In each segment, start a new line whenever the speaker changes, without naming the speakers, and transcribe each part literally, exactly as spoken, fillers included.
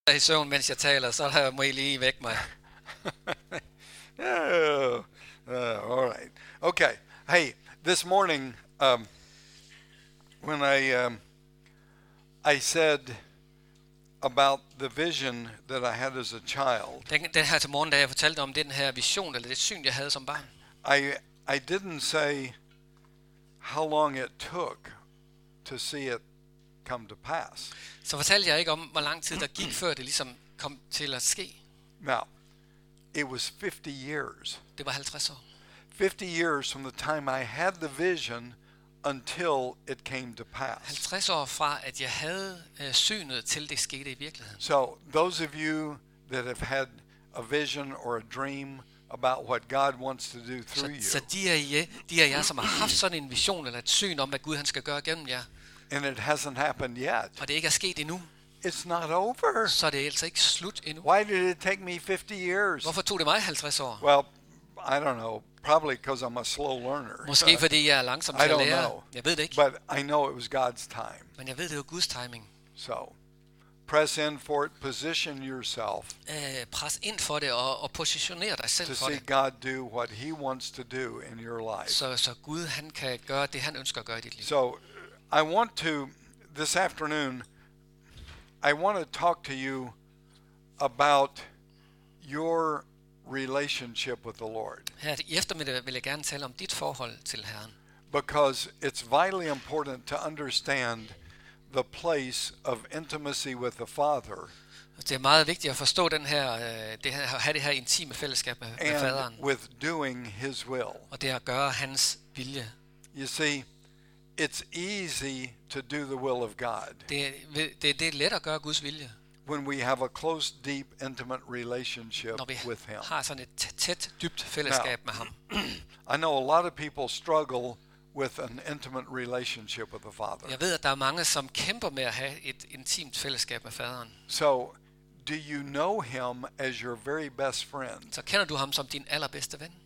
I søvn, mens jeg taler, så der må I lige vække mig.
Oh, uh, all right. Okay. Hey, this morning, um, when I um, I said about the vision that I had as a child,
Den, den her til morgen, da jeg fortalte om den her vision, eller det syn, jeg havde som barn,
I I didn't say how long it took to see it come to pass.
så fortalte jeg ikke om, hvor lang tid der gik, før det ligesom kom til at ske.
Now, it was fifty years.
Det var halvtreds år.
fifty years from the time I had the vision until it came to pass.
halvtreds år fra, at jeg havde øh, synet, til det skete i virkeligheden.
So those of you that have had a vision or a dream about what God wants to do
Så,
through
så
you,
de af jer, de af jer, som har haft sådan en vision eller et syn om, hvad Gud han skal gøre gennem jer,
and it hasn't happened yet,
og det ikke er sket endnu,
it's not over.
så er det altså ikke slut endnu.
Why did it take me fifty years?
Hvorfor tog det mig halvtreds år?
Well, I don't know. Probably because I'm a slow learner.
Måske fordi jeg er langsom
I
til at
don't
lære.
know.
Jeg ved det ikke,
But I know it was God's time.
men jeg ved, det er Guds timing.
So, press in for it. Position yourself
Øh, pres ind for det og, og positionere dig selv
to
for
see
det,
God do what He wants to do in your life.
så, så Gud han kan gøre det, han ønsker at gøre i dit liv.
So, I want to, this afternoon, I want to talk to you about your relationship with the Lord,
Her i eftermiddag vil jeg gerne tale om dit forhold til Herren.
because it's vitally important to understand the place of intimacy with the Father
Det er meget vigtigt at forstå den her, øh, det her, have det her intime fællesskab med, med faderen,
and with doing His will.
og det at gøre hans vilje.
You see, it's easy to do the will of God
Det, det, det er let at gøre Guds vilje,
when we have a close, deep, intimate relationship
når vi
with Him.
har sådan et tæt, dybt fællesskab med ham.
I know a lot of people struggle with an intimate relationship with the Father.
Jeg ved, at der er mange, som kæmper med at have et intimt fællesskab med faderen.
So, do you know Him as your very best friend?
Så kender du ham som din allerbedste ven?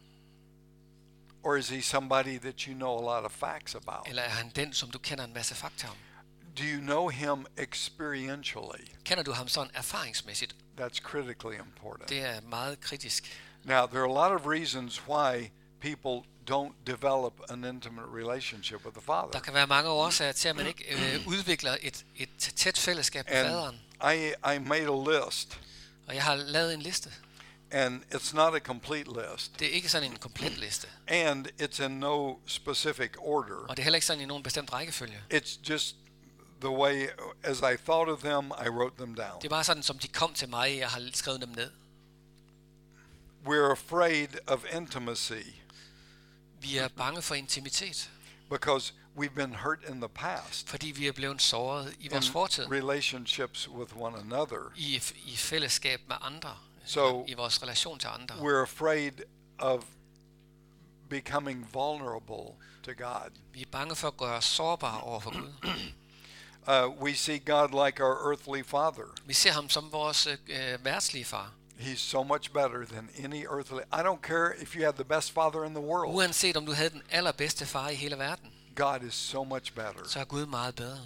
Or is He somebody that you know a lot of facts about?
Eller er han den, som du kender en masse fakta om?
Do you know Him experientially?
Kender du ham sådan erfaringsmæssigt?
That's critically important.
Det er meget kritisk.
Now, there are a lot of reasons why people don't develop an intimate relationship with the
Der
Father.
kan være mange årsager til, at man ikke øh, udvikler et, et tæt fællesskab med faderen.
And I, I made a list,
Og jeg har lavet en liste.
and it's not a complete list,
Det er ikke sådan en komplet liste.
and it's in no specific order.
Og det er heller ikke sådan i nogen bestemt rækkefølge.
It's just the way, as I thought of them, I wrote them down.
Det er bare sådan, som de kom til mig, jeg har skrevet dem ned.
We're afraid of intimacy
Vi er bange for intimitet,
because we've been hurt in the past
fordi vi er blevet såret i vores
in
fortid,
relationships with one another.
i, i fællesskab med andre,
So
i vores relation til andre.
we're afraid of becoming vulnerable to God.
Vi er bange for at gøre os sårbare over for Gud.
Uh, we see God like our earthly father.
Vi ser ham som vores øh, værtslige far.
He's so much better than any earthly. I don't care if you have the best father in the world.
Uanset om du havde den allerbedste far i hele verden,
God is so much better.
så er Gud meget bedre.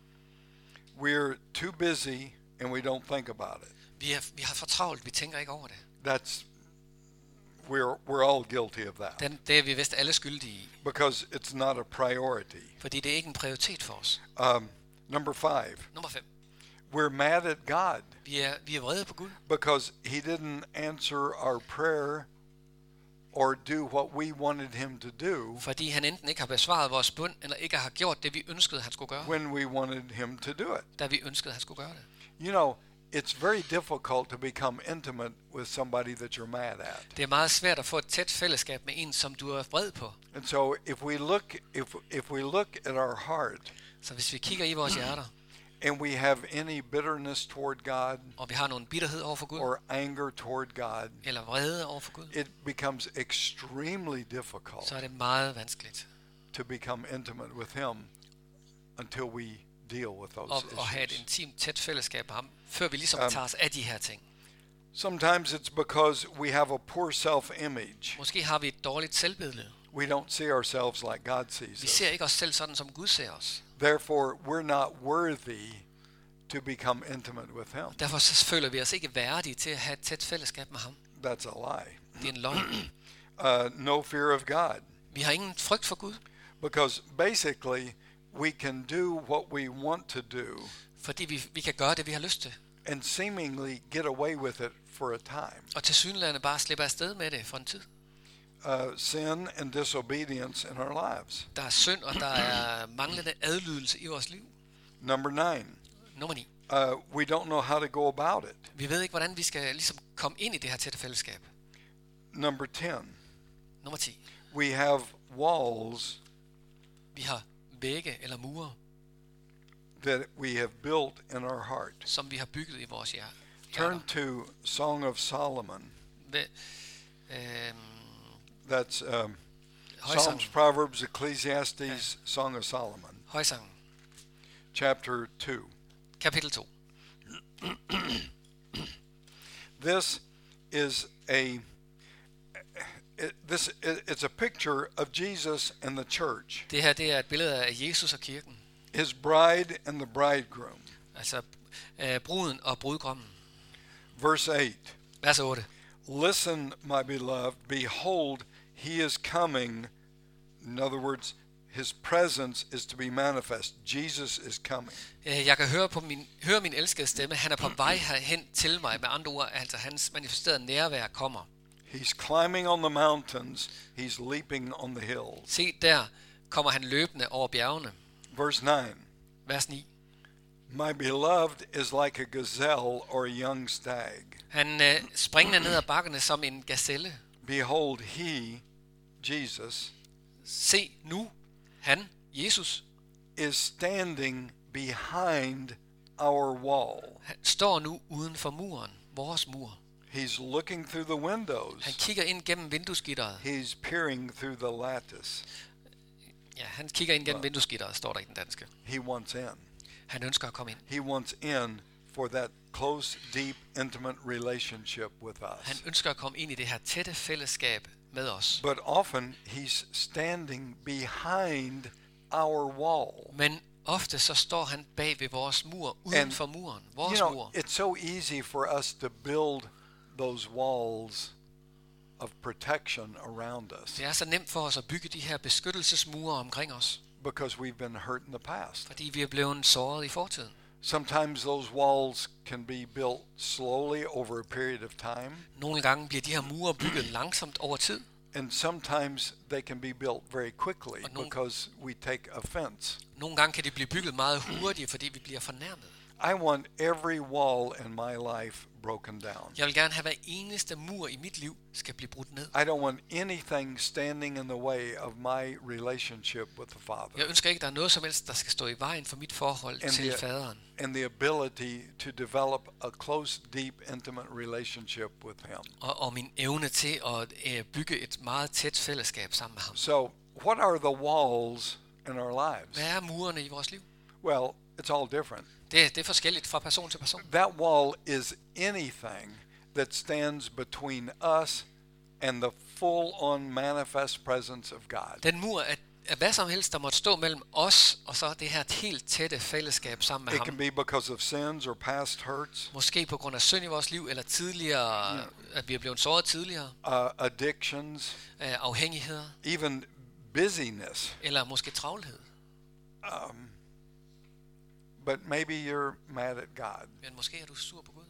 We're too busy and we don't think about it.
Vi, er, vi har for travlt, vi tænker ikke over det.
That's we're we're all guilty of that
Den, det er vi vist alle skyldige i,
because it's not a priority.
fordi det er ikke en prioritet for os.
Um, number five,
Nummer fem.
we're mad at God
Vi er, vi er vrede på Gud,
because He didn't answer our prayer or do what we wanted Him to do
fordi han enten ikke har besvaret vores bøn, eller ikke har gjort det, vi ønskede, han skulle gøre,
when we wanted Him to do it.
da vi ønskede, han skulle gøre det.
You know, it's very difficult to become intimate with somebody that you're mad at.
Det er meget svært at få et tæt fællesskab med en, som du er vred på.
And so if we look if if we look at our heart
Så hvis vi kigger i vores hjerter,
and we have any bitterness toward God
og vi har nogen bitterhed over for Gud,
or anger toward God,
eller vrede over for Gud,
it becomes extremely difficult
så er det meget vanskeligt
to become intimate with Him until we deal with those
at, at have et
issues.
intimt tæt fællesskab med ham, før vi ligesom
Um,
tager os af de her ting.
Sometimes it's because we have a poor self-image.
Måske har vi et dårligt selvbillede.
We don't see ourselves like God sees
Vi
us.
ser ikke os selv sådan, som Gud ser os.
Therefore, we're not worthy to become intimate with him.
Derfor så føler vi os ikke værdige til at have et tæt fællesskab med ham.
That's a lie.
Det er en løgn.
Uh, no fear of God.
Vi har ingen frygt for Gud,
Because basically, we can do what we want to do
fordi vi, vi kan gøre det, vi har lyst til.
and seemingly get away with it for a time.
Og tilsyneladende bare slippe afsted med det for en tid.
Uh, sin and disobedience in our lives.
Der er synd, og der er manglende adlydelse i vores liv.
Number nine,
Nummer ni.
uh, we don't know how to go about it.
Vi ved ikke, hvordan vi skal ligesom komme ind i det her tætte fællesskab.
Number ten,
Nummer ti.
we have walls
Vi har vægge eller mure,
that we have built in our heart.
som vi har bygget i vores hjerte.
Turn to Song of Solomon.
Ved, øhm,
That's um,
Højsangen.
Psalms, Proverbs, Ecclesiastes, Song of Solomon,
Højsangen.
chapter two.
Kapitel to.
This is a it, this it, it's a picture of Jesus and the church,
Det her det er et billede af Jesus og kirken.
his bride and the bridegroom.
Altså øh, bruden og brudgommen.
Verse eight.
Vers otte.
Listen, my beloved, behold, he is coming. In other words, his presence is to be manifest. Jesus is coming.
Øh, Jeg kan høre på min høre min elskede stemme. Han er på vej herhen til mig. Med andre ord, altså hans manifesterede nærvær kommer.
He's climbing on the mountains. He's leaping on the hills.
Se der kommer han løbende over bjergene.
Verse nine.
Vers ni.
My beloved is like a gazelle or a young stag.
Han øh, springer ned ad bakkerne som en gazelle.
Behold, he, Jesus,
Se nu, han, Jesus,
is standing behind our wall.
han står nu uden for muren, vores mur.
He's looking through the windows.
Han kigger ind gennem vinduesgitteret.
He's peering through the lattice.
Ja, han kigger ind gennem vinduesgitteret, står der i den danske.
He wants in.
Han ønsker at komme ind.
He wants in for that close, deep, intimate relationship with
Han
us.
ønsker at komme ind i det her tætte fællesskab med os.
But often he's standing behind our wall.
Men ofte så står han bag ved vores mur, uden
And,
for muren,
You
vores
know,
mur.
it's so easy for us to build those walls of protection around us
Det er så nemt for os at bygge de her beskyttelsesmure omkring os,
because we've been hurt in the past.
fordi vi er blevet såret i fortiden.
Sometimes those walls can be built slowly over a period of time,
Nogle gange bliver de her mure bygget langsomt over tid,
and sometimes they can be built very quickly
Og nogle-
because we take offense.
nogle gange kan de blive bygget meget hurtigt, fordi vi bliver fornærmet.
I want every wall in my life broken down.
Jeg vil gerne have, at hver eneste mur i mit liv skal blive brudt ned.
I don't want anything standing in the way of my relationship with the Father
Jeg ønsker ikke, at der er noget som helst, der skal stå i vejen for mit forhold
And
til
the-
faderen.
and the ability to develop a close, deep, intimate relationship with Him.
Og, og min evne til at øh, bygge et meget tæt fællesskab sammen med ham.
So, what are the walls in our lives?
Hvad er murene i vores liv?
Well, it's all different.
Det, det er forskelligt fra person til person.
That wall is anything that stands between us and the full-on manifest presence of God.
Den mur er, er hvad som helst, der måtte stå mellem os og så det her helt tætte fællesskab sammen med
It
ham.
can be because of sins or past hurts,
Måske på grund af synd i vores liv, eller tidligere, at vi er blevet såret tidligere,
uh, addictions,
øh, afhængigheder,
even busyness.
eller måske travlhed.
Um, but maybe you're mad at God.
Men måske er du sur på Gud.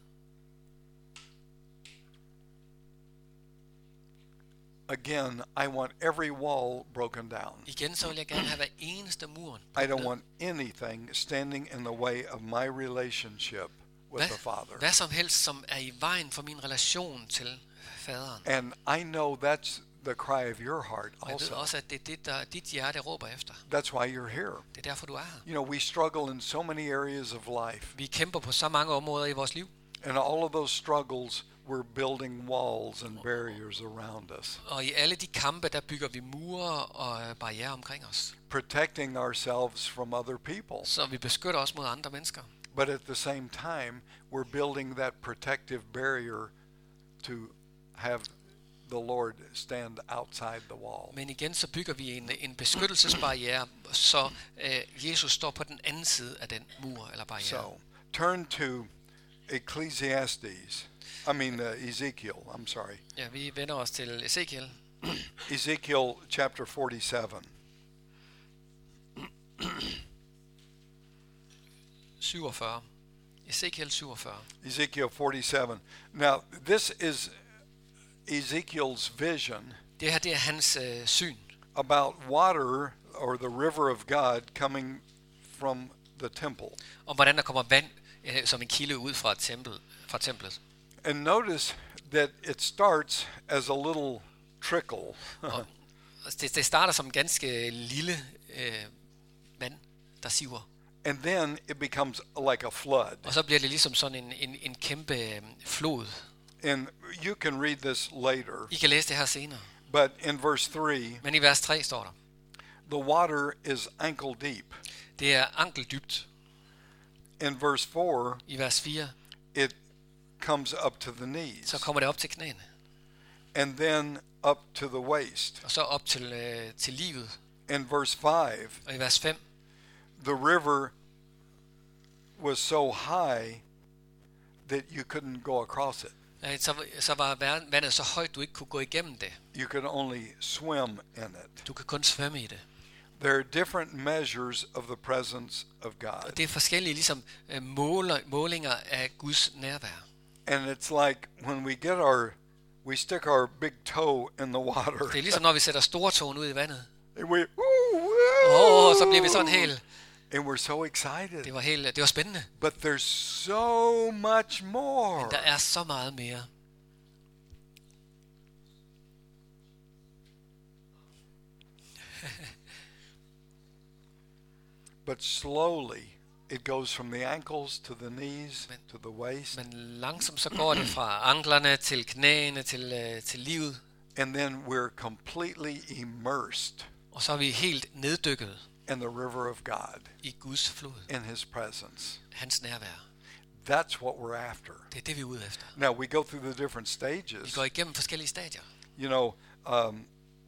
Again, I want every wall broken down.
Igen så vil jeg gerne have hver eneste mur.
I don't want anything standing in the way of my relationship with the
Hvad,
Father.
hvad som helst, som er i vejen for min relation til faderen.
And I know that's the cry of your heart
Og jeg ved
also.
også, at det er det, der dit hjerte råber efter.
That's why you're here.
Det er derfor, du er her.
You know, we struggle in so many areas of life.
Vi kæmper på så mange områder i vores liv.
And all of those struggles, we're building walls and barriers around us,
Og i alle de kampe, der bygger vi mure og barrierer omkring os.
protecting ourselves from other people.
Så vi beskytter os mod andre mennesker.
But at the same time, we're building that protective barrier to have the Lord stand outside the wall.
Men igen så bygger vi en, en beskyttelsesbarriere, så øh, Jesus står på den anden side af den mur eller barriere.
So, turn to Ecclesiastes. I mean uh, Ezekiel, I'm sorry.
Ja, vi vender os til Ezekiel.
Ezekiel chapter forty-seven.
syvogfyrre. Ezekiel syvogfyrre.
Ezekiel forty-seven. Now, this is Ezekiel's vision
Det her, det er hans øh, syn
about water or the river of God coming from the temple.
om, hvordan der kommer vand øh, som en kilde ud fra, tempel, fra templet.
And notice that it starts as a little trickle.
Og det, det starter som en ganske lille øh, vand, der siver.
And then it becomes like a flood.
Og så bliver det ligesom sådan en, en, en kæmpe øh, flod.
And you can read this later.
I kan læse det her senere.
But in verse three,
Men i vers tre står der,
the water is ankle deep.
det er ankeldybt.
In verse four,
I vers fire,
it comes up to the knees.
så kommer det op til knæene.
And then up to the waist.
Og så op til, øh, til livet.
In verse five,
Og i vers fem,
the river was so high that you couldn't go across it.
øh, så, så var vandet så højt, du ikke kunne gå igennem det.
You could only swim in it.
Du kan kun svømme i det.
There are different measures of the presence of God.
Og det er forskellige ligesom, øh, måler, målinger af Guds nærvær.
And it's like when we get our, we stick our big toe in the water.
Det er ligesom, når vi sætter stortåen ud i vandet.
And we,
Åh, oh, så bliver vi sådan helt...
And we're so excited.
Det var helt, det var spændende.
But there's so much more.
Men der er så meget mere.
But slowly it goes from the ankles to the knees
Men-
to the waist.
Men langsomt så går det fra anklerne til knæene til, øh, til livet.
And then we're completely immersed
Og så er vi helt neddykket
in the river of God,
i Guds flod.
in his presence.
Hans nærvær.
That's what we're after.
Det er det, vi er ude efter.
Now we go through the different
Vi
stages.
går igennem forskellige stadier.
You know, um,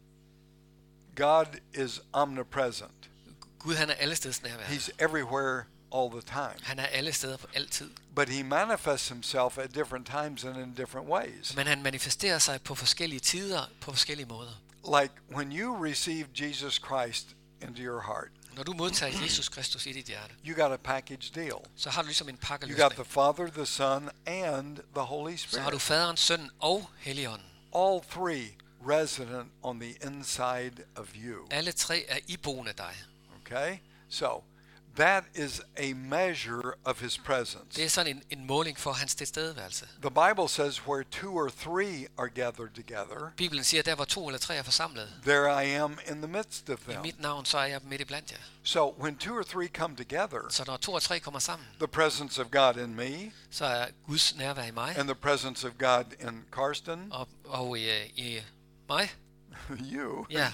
God is omnipresent.
Gud, han er alle steds nærvær.
He's everywhere all the time.
Han er alle steder på altid.
But he manifests himself at different times and in different ways.
Men han manifesterer sig på forskellige tider, på forskellige måder.
Like when you receive Jesus Christ into your heart,
Når du modtager Jesus Kristus i dit hjerte,
you got a package deal.
så har du ligesom en
You got
pakkeløsning.
the Father, the Son, and the Holy
Så har du
Spirit.
faderen, sønnen og helligånden.
All three resident on the inside of you.
Alle tre er iboende dig.
Okay? So, that is a measure of his presence.
Det er sådan en, en måling for hans tilstedeværelse.
The Bible says where two or three are gathered together,
Bibelen siger, at der hvor to eller tre er forsamlet,
there I am in the midst of
i
them.
mit navn, så er jeg midt i blandt jer.
So, when two or three come together,
Så når to og tre kommer sammen,
the presence of God in me,
så er Guds nærvær i mig,
and the presence of God in Karsten,
og, og i, øh, i mig.
you,
Ja,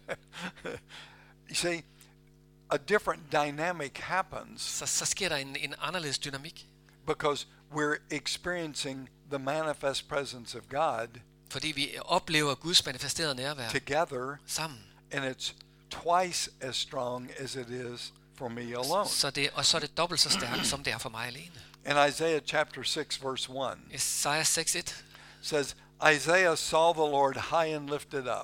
you see, a different dynamic happens
så, så sker der en, en anderledes dynamik,
because we're experiencing the manifest presence of God
fordi vi oplever Guds manifesterede nærvær
together,
sammen.
and it's twice as strong as it is for me alone.
Så det, og så er det dobbelt så stærkt, som det er for mig alene.
In Isaiah chapter six, verse one,
Esajas seks et.
says, Isaiah saw the Lord high and lifted up,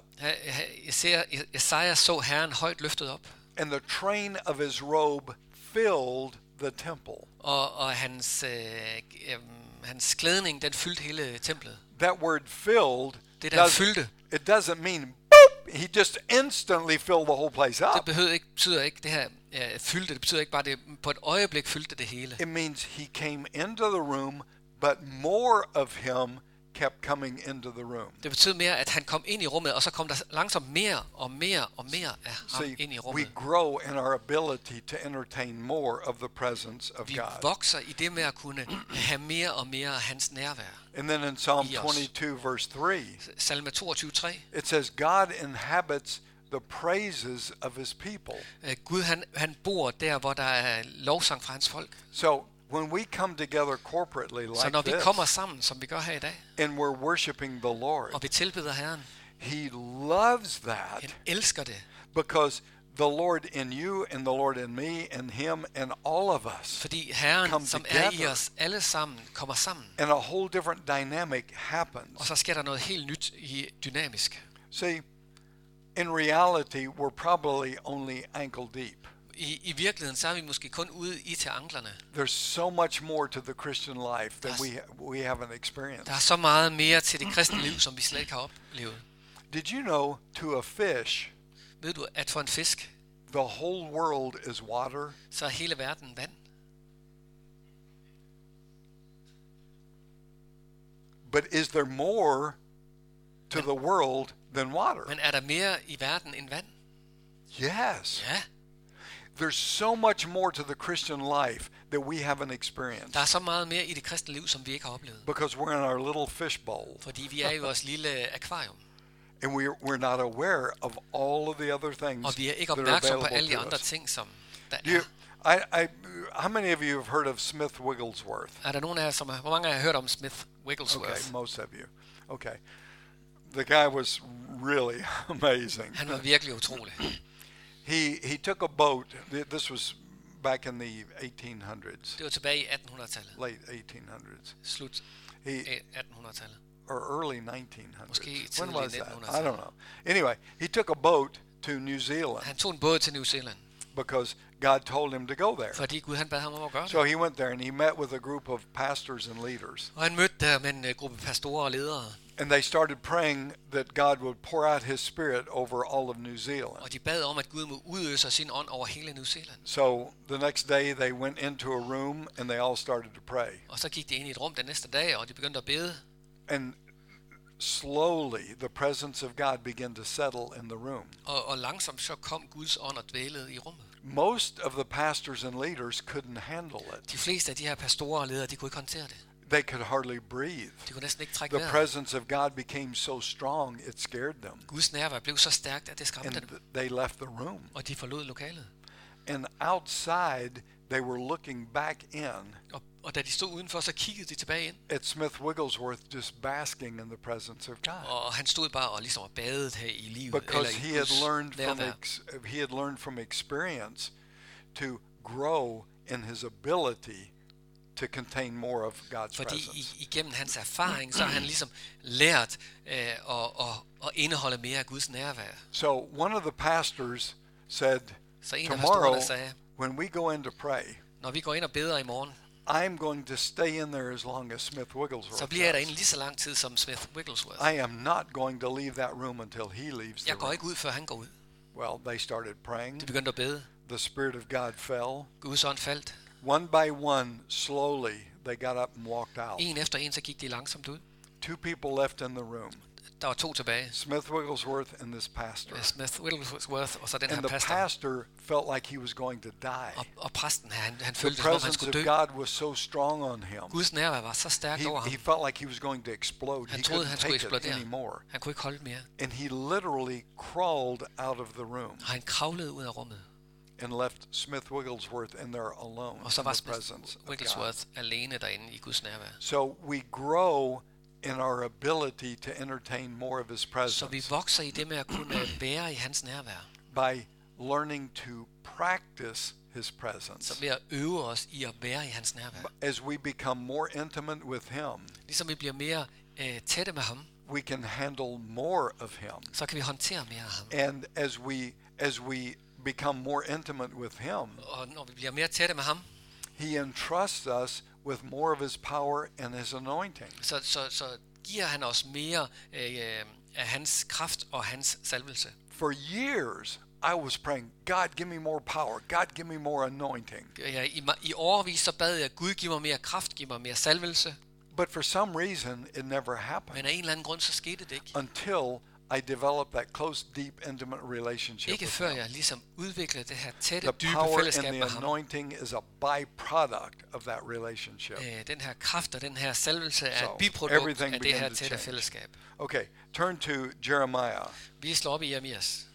Esajas så Herren højt løftet op,
and the train of his robe filled the temple.
og, og hans, øh, øh, hans klædning, den fyldte hele templet.
That word filled,
Det der
doesn't,
fyldte,
it doesn't mean boop, he just instantly filled the whole place
det
up.
behøver ikke, betyder ikke det her øh, fyldte, det betyder ikke bare, det på et øjeblik fyldte det hele.
It means he came into the room, but more of him kept coming into the room.
Det betyder mere, at han kom ind i rummet, og så kom der langsomt mere og mere og mere af ham
See,
ind i
we
rummet.
grow in our ability to entertain more of the presence of
Vi
God.
vokser i det med at kunne have mere og mere af hans nærvær.
And then in Psalm
I os.
twenty-two, verse three,
Salme toogtyve tre.
it says, God inhabits the praises of his people.
Øh, Gud, han, han bor der, hvor der er lovsang fra hans folk.
So when we come together corporately
Så
like
når vi
this,
kommer sammen, som vi gør her i dag,
and we're worshiping the Lord,
og vi tilbeder Herren,
he loves that
han elsker det,
because the Lord in you and the Lord in me and him and all of us.
Fordi Herren,
Come
som er i
together.
os alle sammen, kommer sammen.
And a whole different dynamic happens.
Og så sker der noget helt nyt i dynamisk.
See, in reality, we're probably only ankle deep.
I, I virkeligheden så er vi måske kun ude i til anklerne.
There's so much more to the Christian life than we we haven't experienced.
Der er så meget mere til det kristne liv, som vi slet ikke har oplevet.
Did you know, to a fish,
Ved du, at for en fisk,
the whole world is water?
så er hele verden vand.
But is there more to the world than water?
Men er der mere i verden end vand?
Yes.
Ja.
There's so much more to the Christian life that we haven't
Der
experienced
er så meget mere i det kristne liv, som vi ikke har oplevet.
because we're in our little fish bowl
Fordi vi er i vores lille akvarium.
and we're we're not aware of all of the other things
Og vi er ikke
that are
opmærksomme på
available
alle de
to
andre
us.
ting, som der
Do you,
er.
I, I, how many of you have heard of Smith Wigglesworth?
Er der nogen af jer, som har, hvor mange af jer har hørt om Smith Wigglesworth?
Okay, most of you. Okay. The guy was really amazing.
Han var virkelig utrolig.
He he took a boat. th- This was back in the eighteen hundreds,
Det var tilbage i attenhundredetallet.
late eighteen hundreds,
Slut
he
af attenhundredetallet.
or early nineteen hundreds.
Måske
When
tidlig
was that? I
nittenhundredetallet.
don't know. Anyway, he took a boat to New Zealand
Han tog en båd til New Zealand,
because God told him to go there.
fordi Gud han bad ham om at gøre det.
So he went there and he met with a group of pastors and leaders.
Og han mødte der med en uh, gruppe pastorer og ledere,
And they started praying that God would pour out his spirit over all of New Zealand.
og de bad om, at Gud må udøse sin ånd over hele New Zealand.
So the next day they went into a room and they all started to pray.
Og så gik de ind i et rum den næste dag, og de begyndte at bede.
And slowly the presence of God began to settle in the room.
Og, og langsomt så kom Guds ånd og dvælede i rummet.
Most of the pastors and leaders couldn't handle it.
De fleste af de her pastorer og ledere, de kunne ikke håndtere det.
They could hardly breathe.
De kunne næsten ikke trække
The
vejret.
presence of God became so strong it scared them.
Guds nærvær blev så stærkt, at det skræmte
And
dem.
they left the room.
Og de forlod lokalet.
And outside they were looking back in
Og, og da de stod udenfor, så kiggede de tilbage ind.
at Smith Wigglesworth just basking in the presence of God.
Og han stod bare og ligesom og badede her i livet.
Because
eller i
he had
Guds
learned from
nærvær.
ex- he had learned from experience to grow in his ability to contain more of God's
Fordi
presence.
i, igennem hans erfaring, så har han ligesom lært øh, at, at, at indeholde mere af Guds nærvær.
So one of the pastors said,
Så en af
tomorrow
pastorerne sagde,
when we go in to pray,
når vi går ind og beder i morgen,
I'm going to stay in there as long as Smith Wigglesworth
så bliver jeg
does.
derinde lige så lang tid som Smith Wigglesworth.
I am not going to leave that room until he leaves the
Jeg går
room.
ikke ud, før han går ud.
Well, they started praying.
De begyndte at bede.
The Spirit of God fell.
Guds ånd faldt.
One by one, slowly, they got up and walked out.
En efter en, så gik de langsomt ud.
Two people left in the room,
Der var to tilbage.
Smith Wigglesworth and this pastor.
Smith Wigglesworth og så den
And
her
the
pastor.
pastor felt like he was going to die.
Og, og præsten, han, han
The
følte, som om han
presence
skulle
of
dø.
God was so strong on him.
Guds nærvær var så stærkt
He,
over ham.
he felt like he was going to explode.
Han
He
troede,
couldn't
han skulle
take it
eksplodere.
anymore.
Han kunne ikke holde mere.
And he literally crawled out of the room
Og han kravlede ud af rummet.
and left Smith Wigglesworth in there alone
Og så
in
var
the
Smith
presence of God.
Wigglesworth alene derinde i Guds nærvær.
So we grow in our ability to entertain more of his
Så vi
presence
vokser i det med at kunne være i hans nærvær.
by learning to practice his presence.
Så ved at øve os i at være i hans nærvær.
As we become more intimate with him,
Ligesom vi bliver mere øh, tætte med ham,
we can handle more of him.
så kan vi håndtere mere af ham.
And as we as we become more intimate with him,
Og når vi bliver mere tætte med ham,
he entrusts us with more of his power and his anointing.
så, så, så giver han os mere øh, af hans kraft og hans salvelse.
For years, I was praying, God, give me more power. God, give me more anointing.
Jeg, i, I årevis så bad jeg, Gud giv mig mere kraft, giv mig mere salvelse.
But for some reason, it never happened
Men af en eller anden grund, så skete det ikke.
until I developed that close, deep, intimate relationship
Ikke
with
før
him.
jeg ligesom udviklede det her tætte,
The
dybe
power and
fællesskab
the
med ham.
anointing is a byproduct of that relationship.
Øh, den her kraft og den her salvelse er
So,
et biprodukt
everything
af det her
began to
tætte
change.
fællesskab.
Okay, turn to Jeremiah.
Vi slår op i Jeremias.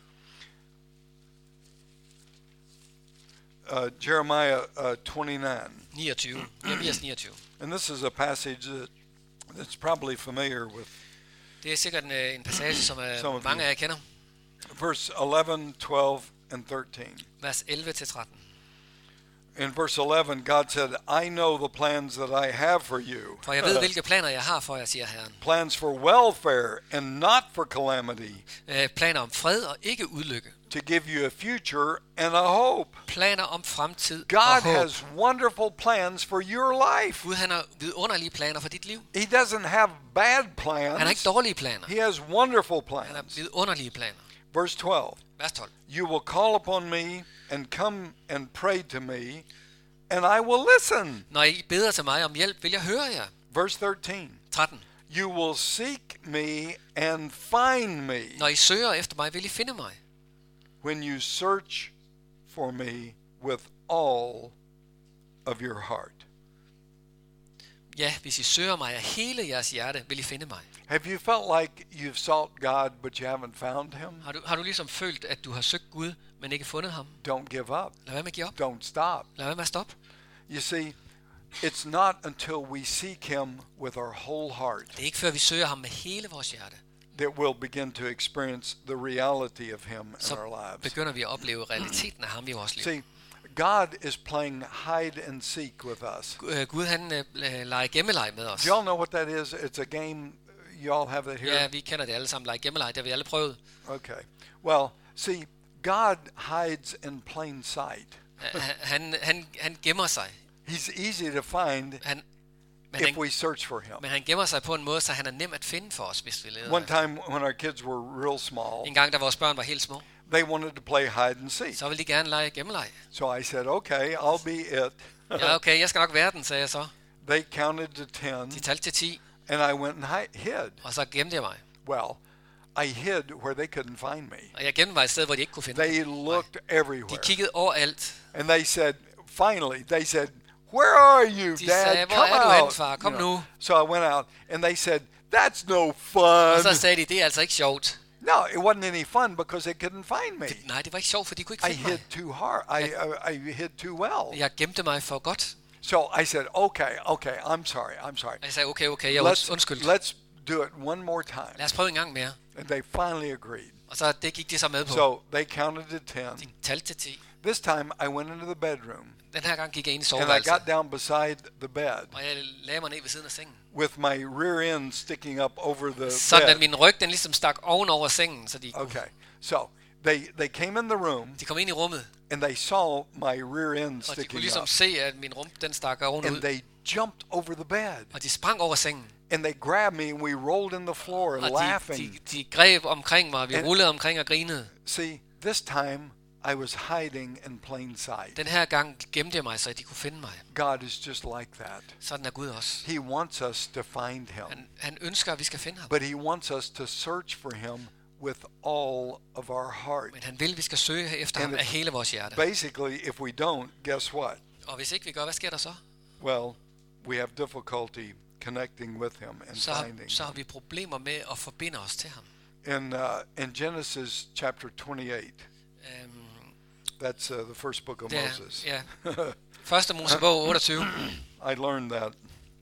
Uh, Jeremiah uh, twenty-nine.
niogtyve. Jeremias niogtyve.
And this is a passage that, that's probably familiar with
Det er sikkert en, øh, en passage, som
Some
uh,
of
mange
you.
af jer kender.
verse eleven, twelve, and thirteen.
vers elleve til tretten.
In verse eleven, God said, I know the plans that I have for you.
For jeg ved, hvilke planer jeg har for jer, siger Herren.
Plans for welfare and not for calamity.
Øh, planer om fred og ikke ulykke.
To give you a future and a hope.
Planer om fremtid
God
og håb.
has wonderful plans for your life.
Gud, han har vidunderlige planer for dit liv.
He doesn't have bad plans.
Han har ikke dårlige planer.
He has wonderful
Han har
plans.
vidunderlige planer.
Verse twelve.
Vers tolv.
You will call upon me and come and pray to me, and I will listen.
Når I beder til mig om hjælp, vil jeg høre jer.
Verse thirteen.
tretten.
You will seek me and find me
Når I søger efter mig, vil I finde mig.
when you search for me with all of your heart.
Ja, hvis I søger mig af hele jeres hjerte, vil I finde mig.
Have you felt like you've sought God, but you haven't found him?
Har du, har du ligesom følt, at du har søgt Gud, men ikke fundet ham?
Don't give up.
Lad være med at give op.
Don't stop.
Lad være med at stoppe.
You see, it's not until we seek him with our whole heart
Det er ikke før vi søger ham med hele vores hjerte,
that we'll begin to experience the reality of him in
så
our lives.
begynder vi at opleve realiteten af ham i vores liv.
See, God is playing hide and seek with us.
Øh, Gud han øh, leger gemmeleg med os.
Do y'all know what that is? It's a game. You all have that here?
Ja, vi kender det alle sammen. Lege gemmeleg, det har vi alle prøvet.
Okay. Well, see, God hides in plain sight.
Han, han, han, han gemmer sig.
He's easy to find
Han, men,
if
han,
we search for him.
men han gemmer sig på en måde, så han er nem at finde for os, hvis vi leder.
One time when our kids were real small,
En gang, da vores børn var helt små,
they wanted to play hide and seek.
så ville de gerne lege gemmeleg.
So I said, okay, I'll be it.
Ja, okay, jeg skal nok være den, sagde jeg så.
They counted to ten,
De talte til ti,
and I went and hi- hid.
og så gemte jeg mig.
Well, I hid where they couldn't find me.
Og jeg gemte mig et sted, hvor de ikke kunne finde mig.
They looked
De
everywhere.
kiggede overalt.
And they said, finally, they said, where are you,
De
Dad?
sagde, hvor
Come
er du hen,
out.
far?
You
Kom
know.
nu.
So I went out, and they said, that's no
Og
fun.
så sagde de, det er altså ikke sjovt.
No, it wasn't any fun because they couldn't find me.
Det, nej, det var ikke sjovt, for de kunne ikke
I
finde
hid
mig.
too hard. I, I, I hid too well.
Jeg gemte mig for godt.
So I said, okay, okay, I'm sorry, I'm sorry.
Og jeg sagde, okay, okay, jeg
Let's,
undskyld.
let's do it one more time.
Lad os prøve en gang mere.
And they finally agreed.
Og så det gik de så med på.
So they counted to ten.
De talte til ti.
This time I went into the bedroom,
Den her gang gik jeg ind i
and I
soveværelset.
got down beside the bed
Og jeg lagde mig ned ved siden af sengen.
with my rear end sticking up over the
Sådan at
bed.
min ryg, den ligesom stak ovenover sengen, så de,
Okay, so they they came in the room,
de kom ind i rummet.
and they saw my rear end
Og de kunne
sticking
ligesom
up,
se, at min rum, den stak ovenud.
and they jumped over the bed,
Og de sprang over sengen.
and they grabbed me, and we rolled in the floor
Og de,
laughing.
de, de greb omkring mig, og vi
And-
rullede omkring og grinede.
See, this time I was hiding in plain sight.
Den her gang gemte jeg mig, så de kunne finde mig.
God is just like that.
Sådan er Gud også.
He wants us to find him,
Han, han ønsker, at vi skal finde ham.
but he wants us to search for him with all of our heart.
Men han vil, at vi skal søge efter
And
ham af
if-
hele vores hjerte.
Basically, if we don't, guess what?
Og hvis ikke vi gør, hvad sker der så?
Well, we have difficulty connecting with him and
Så, har-
finding
så har
him.
vi problemer med at forbinde os til ham.
In, uh, in Genesis chapter twenty-eight,
Øhm,
that's uh, the first book of
det er,
Moses.
ja. Første Mosebog otteogtyve.
I learned that.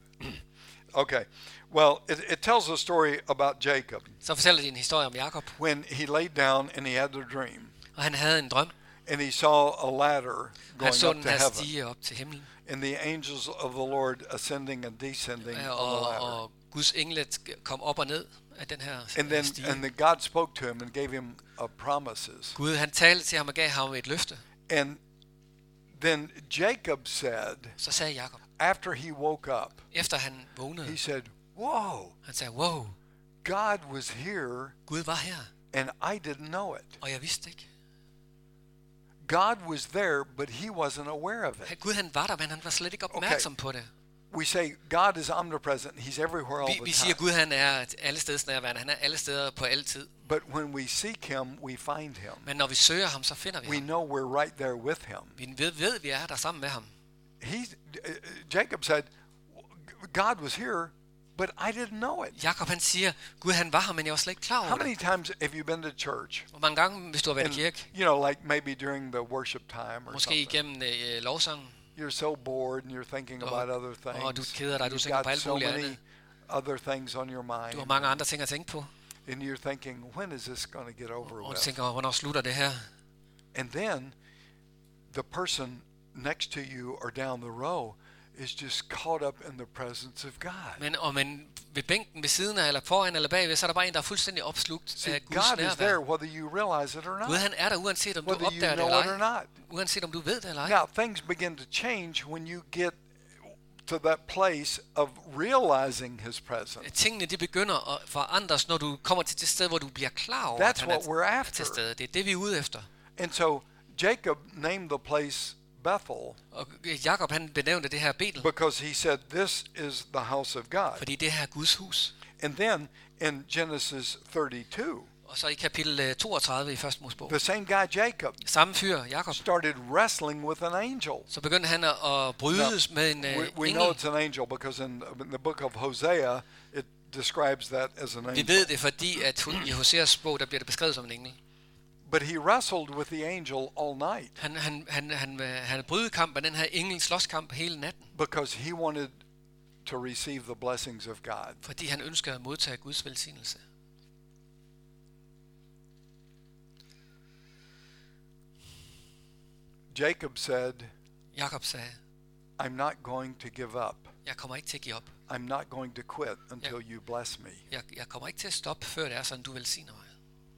Okay. Well, it, it tells a story about Jacob
Så fortæller de en historie om Jakob.
when he laid down and he had a dream,
Og han havde en drøm.
and he saw a ladder
Han
going
så
up
den
to
her
heaven,
stige op til himlen.
and the angels of the Lord ascending and descending
Ja,
on the
og,
ladder.
og Guds engle kom op og ned af den her
And then,
stige.
and then God spoke to him and gave him uh, promises.
Gud, han talte til ham og gav ham et løfte.
And then Jacob said,
Så sagde Jakob,
after he woke up,
efter han vågnede,
he said, "Whoa,
han sagde, wow,
God was here,
Gud var her,
and I didn't know it.
og jeg vidste ikke.
God was there, but he wasn't aware of it."
Han- Gud, han var der, men han var slet ikke opmærksom på det.
We say God is omnipresent; He's everywhere all
Vi,
the
vi siger,
time.
Gud, han er alle steds nærværende. Han er alle steder på altid.
But when we seek Him, we find Him.
Men når vi søger ham, så finder vi
We
ham.
know we're right there with Him.
Vi ved, ved, at vi er der sammen med ham.
He, uh, Jacob said, "God was here, but I didn't know it."
Jakob, han siger, Gud, han var her, men jeg var slet ikke klar
How
over
many
det.
times have you been to church?
Hvor mange gange, hvis du har været i
And,
kirke,
you know, like maybe during the worship time or
måske
something.
igennem øh, lovsangen,
You're so bored and you're thinking
Og-
about other things.
og du keder dig, du
You've
tænker
got
på alt
so
muligt
many
andet.
other things on your mind.
du har mange andre ting at tænke på,
And you're thinking, when is this going to get over
og du
with?
tænker, hvornår slutter det her?
And then the person next to you or down the row is just caught up in the presence of God.
Men og men ved bænken ved siden af eller foran eller bagved, så er der bare en, der er fuldstændig opslugt
See,
af Guds
God is
nærvær.
there whether you realize it or
Gud,
not.
han er der uanset om du
Whether you
opdager det
know
eller
it or
ej.
not.
Uanset om du ved det eller ej.
Now, things begin to change when you get to that place of realizing his presence.
Tingene de begynder at forandres, når du kommer til det sted, hvor du bliver klar over,
That's
at han
what we're
er
after.
til stede. Det er det, vi er ude efter.
And so Jacob named the place Bethel
Og Jakob han benævnte det her Betel,
because he said, this is the house of God.
fordi det her er Guds hus.
And then in Genesis thirty-two,
Og så i kapitel toogtredive i første Mosebog,
the same guy Jacob
samme fyr, Jakob,
started wrestling with an angel.
så begyndte han at at brydes med en
We,
uh,
we know
engel.
it's an angel because in, in the book of Hosea, it describes that as an
Vi
angel.
ved det, fordi at i Hoseas bog, der bliver det beskrevet som en engel.
But he wrestled with the angel all night
Han, han, han, han, han havde brydekamp med den her engel, slåskamp hele natten,
because he wanted to receive the blessings of God.
fordi han ønsker at modtage Guds velsignelse.
Jacob said,
Jakob sagde,
I'm not going to give up.
jeg kommer ikke til at give op.
I'm not going to quit until you bless me.
Jeg, jeg kommer ikke til at stoppe, før det er sådan, du velsigner mig.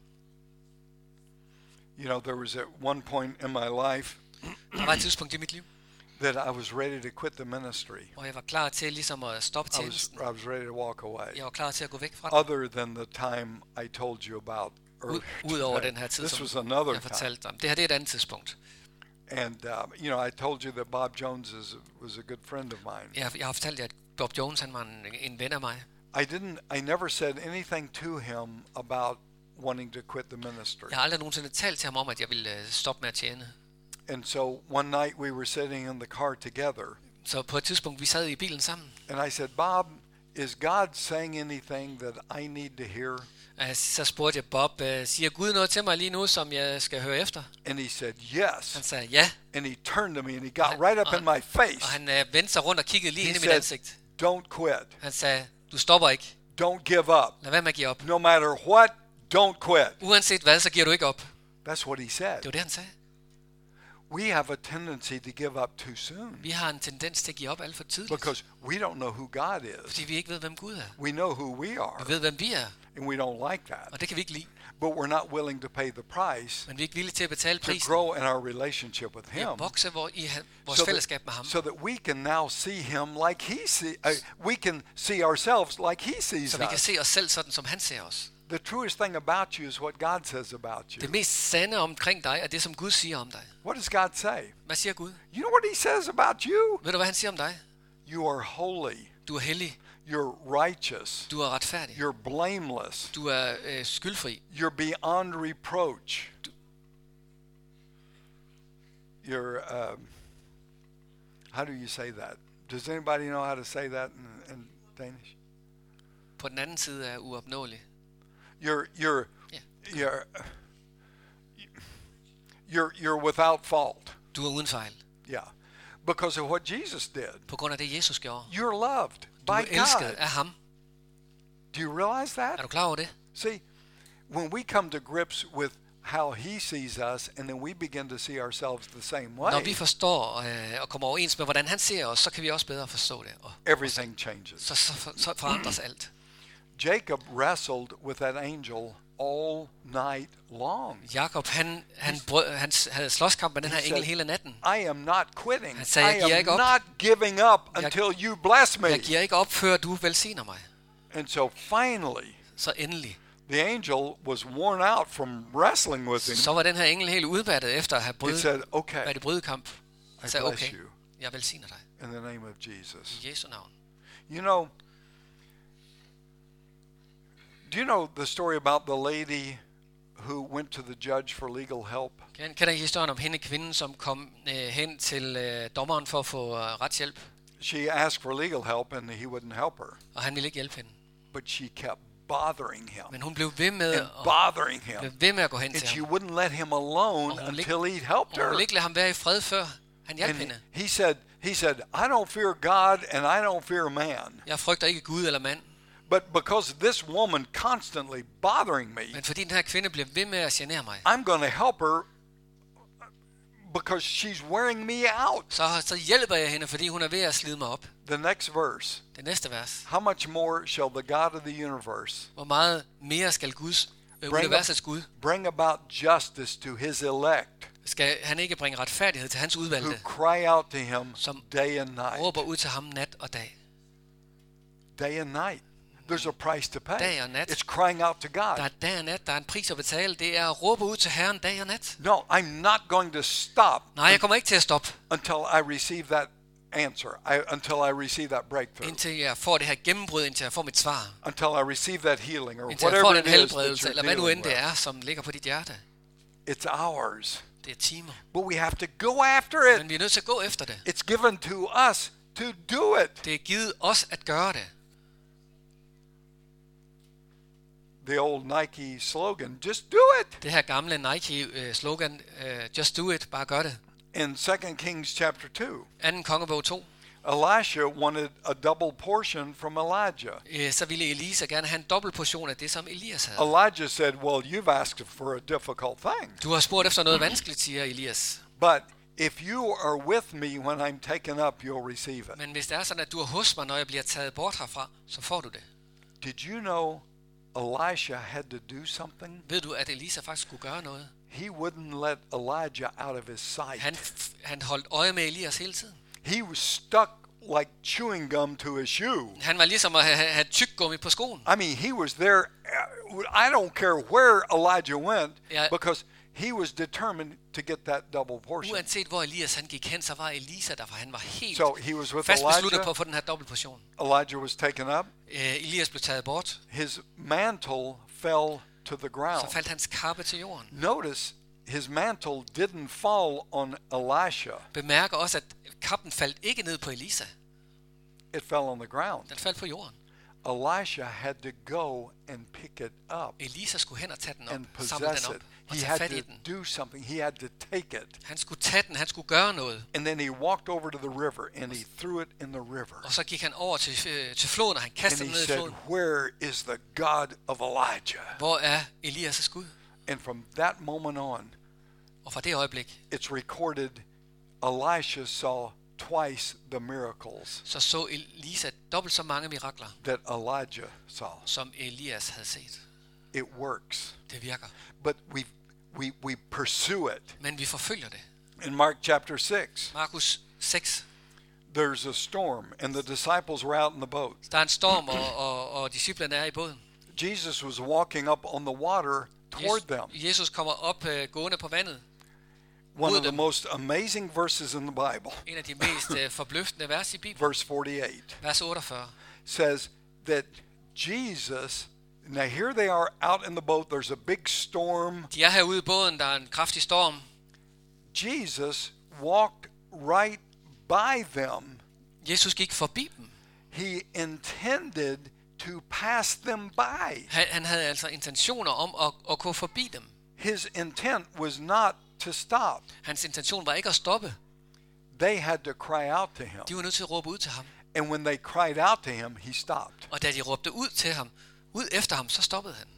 You know, there was at one point in my life
Der var et tidspunkt i mit liv,
that I was ready to quit the ministry.
hvor jeg var klar til ligesom at stoppe
I was,
tjenesten.
I was ready to walk away.
Jeg var klar til at gå væk fra det.
Other than the time I told you about
Ud,
earlier.
ud over
today.
den her tid,
This was
som
another
jeg
time.
fortalte om. Det her det er et andet tidspunkt.
And, um, you know, I told you that Bob Jones is, was a good friend of mine.
Jeg, jeg har fortalt jer, at Bob Jones han var en, en ven af mig.
I didn't, I never said anything to him about wanting to quit the ministry.
Jeg har aldrig nogensinde talt til ham om, at jeg ville øh, stoppe med at tjene.
And so one night we were sitting in the car together,
Så på et tidspunkt, vi sad i bilen sammen.
and I said, Bob, is God saying anything that I need to hear?
Og så spurgte jeg Bob, øh, siger Gud noget til mig lige nu, som jeg skal høre efter?
And he said, yes.
Han sagde ja,
And he turned to me and he got right up in my face.
og han øh, vendte sig rundt og kiggede lige
He
ind i mit
said,
ansigt.
don't quit.
Han sagde, du stopper ikke.
Don't give up.
Lad være med at give op.
No matter what, don't quit.
Uanset hvad, så giver du ikke op.
That's what he said.
Det var det, han sagde.
We have a tendency to give up too soon
Vi har en tendens til at give op alt for tidligt,
because we don't know who God is.
fordi vi ikke ved, hvem Gud er.
We know who we
Vi
are,
ved, hvem vi er,
and we don't like that.
og det kan vi ikke lide.
But we're not willing to pay the price
Men vi er ikke villige til at betale
to
prisen.
grow in our relationship with
Vi
Him,
vokser vor- i han- vores
so
fællesskab med ham,
that, so that we can now see Him like He see. Uh, we can see ourselves like He sees
så vi kan
us.
se os selv sådan, som han ser os.
The truest thing about you is what God says about you.
Det mest sande omkring dig er det, som Gud siger om dig.
What does God say?
Hvad siger Gud?
You know what He says about you?
Ved du, hvad han siger om dig?
You are holy.
Du er hellig.
You're righteous.
Du er retfærdig.
You're blameless.
Du er øh, skyldfri.
You're beyond reproach. You're, um, how do you say that? Does anybody know how to say that in, in Danish?
På den anden side er uopnåelig.
You're, you're,
Yeah.
you're, you're, you're without fault.
Du er uden fejl.
Yeah. Because of what Jesus did.
På grund af det, Jesus gjorde.
You're loved
Du er
by
elsket
God.
af ham.
Do you realize that?
Er du klar over det?
See, when we come to grips with how He sees us, and then we begin to see ourselves the same way,
Når vi forstår øh, og kommer overens med, hvordan han ser os, så kan vi også bedre forstå det. Og
everything changes.
så, så, for- så forandres alt.
Jacob wrestled with that angel all night long.
Jakob, han, han, brød, han s- havde slåskamp med den her
He
engel
said,
hele natten.
I am not quitting.
Han sagde,
I
"Jeg giver
am
ikke op."
not giving up
Jeg-
until you bless me.
Jeg giver ikke op, før du velsigner mig.
And so finally,
Så endelig,
the angel was worn out from wrestling with him.
så var den her engel helt udmattet efter at have
He
brydet,
said, okay,
været i brydekamp. Han
I
sagde,
bless
okay,
you
jeg velsigner dig.
in the name of Jesus.
I Jesu navn.
You know, do you know the story about the lady who went to the judge for legal help?
Kan- Kender I historien om hende kvinden, som kom øh, hen til øh, dommeren for at få øh, retshjælp,
She asked for legal help and he wouldn't help her,
og han ville ikke hjælpe hende.
but she kept bothering him
Men hun blev ved med
and
at,
bothering
blev
him.
ved med at gå hen
And
til
she
ham.
wouldn't let him alone
Og hun
until
lig-
he'd helped
Og hun
her.
ville ikke lade ham være i fred, før han hjalp
And
hende.
he said, he said, I don't fear God and I don't fear man.
Jeg frygter ikke Gud eller mand,
But because this woman constantly bothering me,
men fordi den her kvinde bliver ved med at genere mig,
I'm going to help her because she's wearing me out.
så, så hjælper jeg hende, fordi hun er ved at slide mig op.
The next verse.
Det næste vers.
How much more shall the God of the universe
Hvor meget mere skal Guds, øh,
bring,
universets Gud,
bring about justice to his elect
skal han ikke bringe retfærdighed til hans
who
udvalgte,
cry out to him
som
day and night?
råber ud til ham nat og dag.
Day and night. There's a price to pay.
Dag og nat.
It's crying out to God.
Der er dag og nat, der er en pris at betale. Det er at råbe ud til Herren dag og nat.
No, I'm not going to stop
Nej, jeg kommer ikke til at stoppe,
until I receive that answer, I, until I receive that breakthrough,
indtil jeg får det her gennembrud, indtil jeg får mit svar.
until I receive that healing, or
Indtil jeg
whatever
får
it
den
is that
helbredelse,
you're
eller hvad nu
dealing
end det
with.
er, som ligger på dit hjerte.
It's ours,
Det er timer.
but we have to go after it.
Men vi er nødt til at gå efter det.
It's given to us to do it.
Det er givet os at gøre det.
The old Nike slogan, just do it.
Det her gamle Nike-slogan, uh, just do it, bare gør det.
In Second Kings chapter two,
Anden kongebog to,
Elisha wanted a double portion from Elijah.
uh, så ville Elisa gerne have en dobbelt portion af det, som Elias havde.
Elijah said, well, you've asked for a difficult thing,
Du har spurgt efter noget vanskeligt, siger Elias.
but if you are with me when I'm taken up, you'll receive it.
Men hvis det er sådan, at du er hos mig, når jeg bliver taget bort herfra, så får du det.
Did you know Elisha had to do something?
Ved du, at Elisa faktisk skulle gøre noget?
He wouldn't let Elijah out of his sight.
Han, han holdt øje med Elias hele tiden.
He was stuck like chewing gum to a shoe.
Han var ligesom at have, have tyggegummi på skoen.
I mean, he was there. I don't care where Elijah went,
Ja.
because he was determined to get that double portion.
Uanset hvor Elias han gik hen, så var Elisa der, for han var helt
So he was with
fast besluttet
Elijah.
på at få den her dobbelt portion.
Elijah was taken up.
Uh, Elias blev taget bort,
His mantle fell to the
så
ground.
faldt hans kappe til jorden.
Notice his mantle didn't fall on Elisha.
Bemærker også, at kappen faldt ikke ned på Elisa.
It fell on the ground.
Den faldt på jorden.
Elisha had to go and pick it up
Elisa skulle hen og tage den op,
and
samle den
possess
op
it.
og
He
tage
had
fat i
to
den.
do something. He had to take it.
Han skulle tage den, han skulle gøre noget.
And then he walked over to the river and he threw it in the river.
Og så gik han over til, øh, til floden, og han
And
kastede den
he
ned i
said,
floden.
where is the God of Elijah?
Hvor er Elias' Gud?
And from that moment on,
Og fra det øjeblik,
it's recorded Elisha saw twice the miracles
så så Elisa dobbelt så mange mirakler,
that Elijah saw.
som Elias havde set.
It works.
Det virker.
But we we we pursue it.
Men vi forfølger det.
In Mark chapter six,
Markus seks.
there's a storm and the disciples were out in the boat.
Der er en storm, og, og, og disciplerne er i båden.
Jesus was walking up on the water toward them.
Jesus, Jesus kommer op øh, gående på vandet.
One
mod
of the
dem.
most amazing verses in the Bible,
En af de mest øh, forbløffende vers i Bibelen.
verse forty-eight,
Vers otteogfyrre.
says that Jesus, now here they are out in the boat, there's a big storm.
De er herude i båden, der er en kraftig storm.
Jesus walked right by them.
Jesus gik forbi dem.
He intended to pass them by.
Han, han havde altså intentioner om at, at gå forbi dem.
His intent was not to stop.
Hans intention var ikke at stoppe.
They had to cry out to him.
De var nødt til at råbe ud til ham.
And when they cried out to him, he stopped.
Og da de råbte ud til ham, ud efter ham, så stoppede han.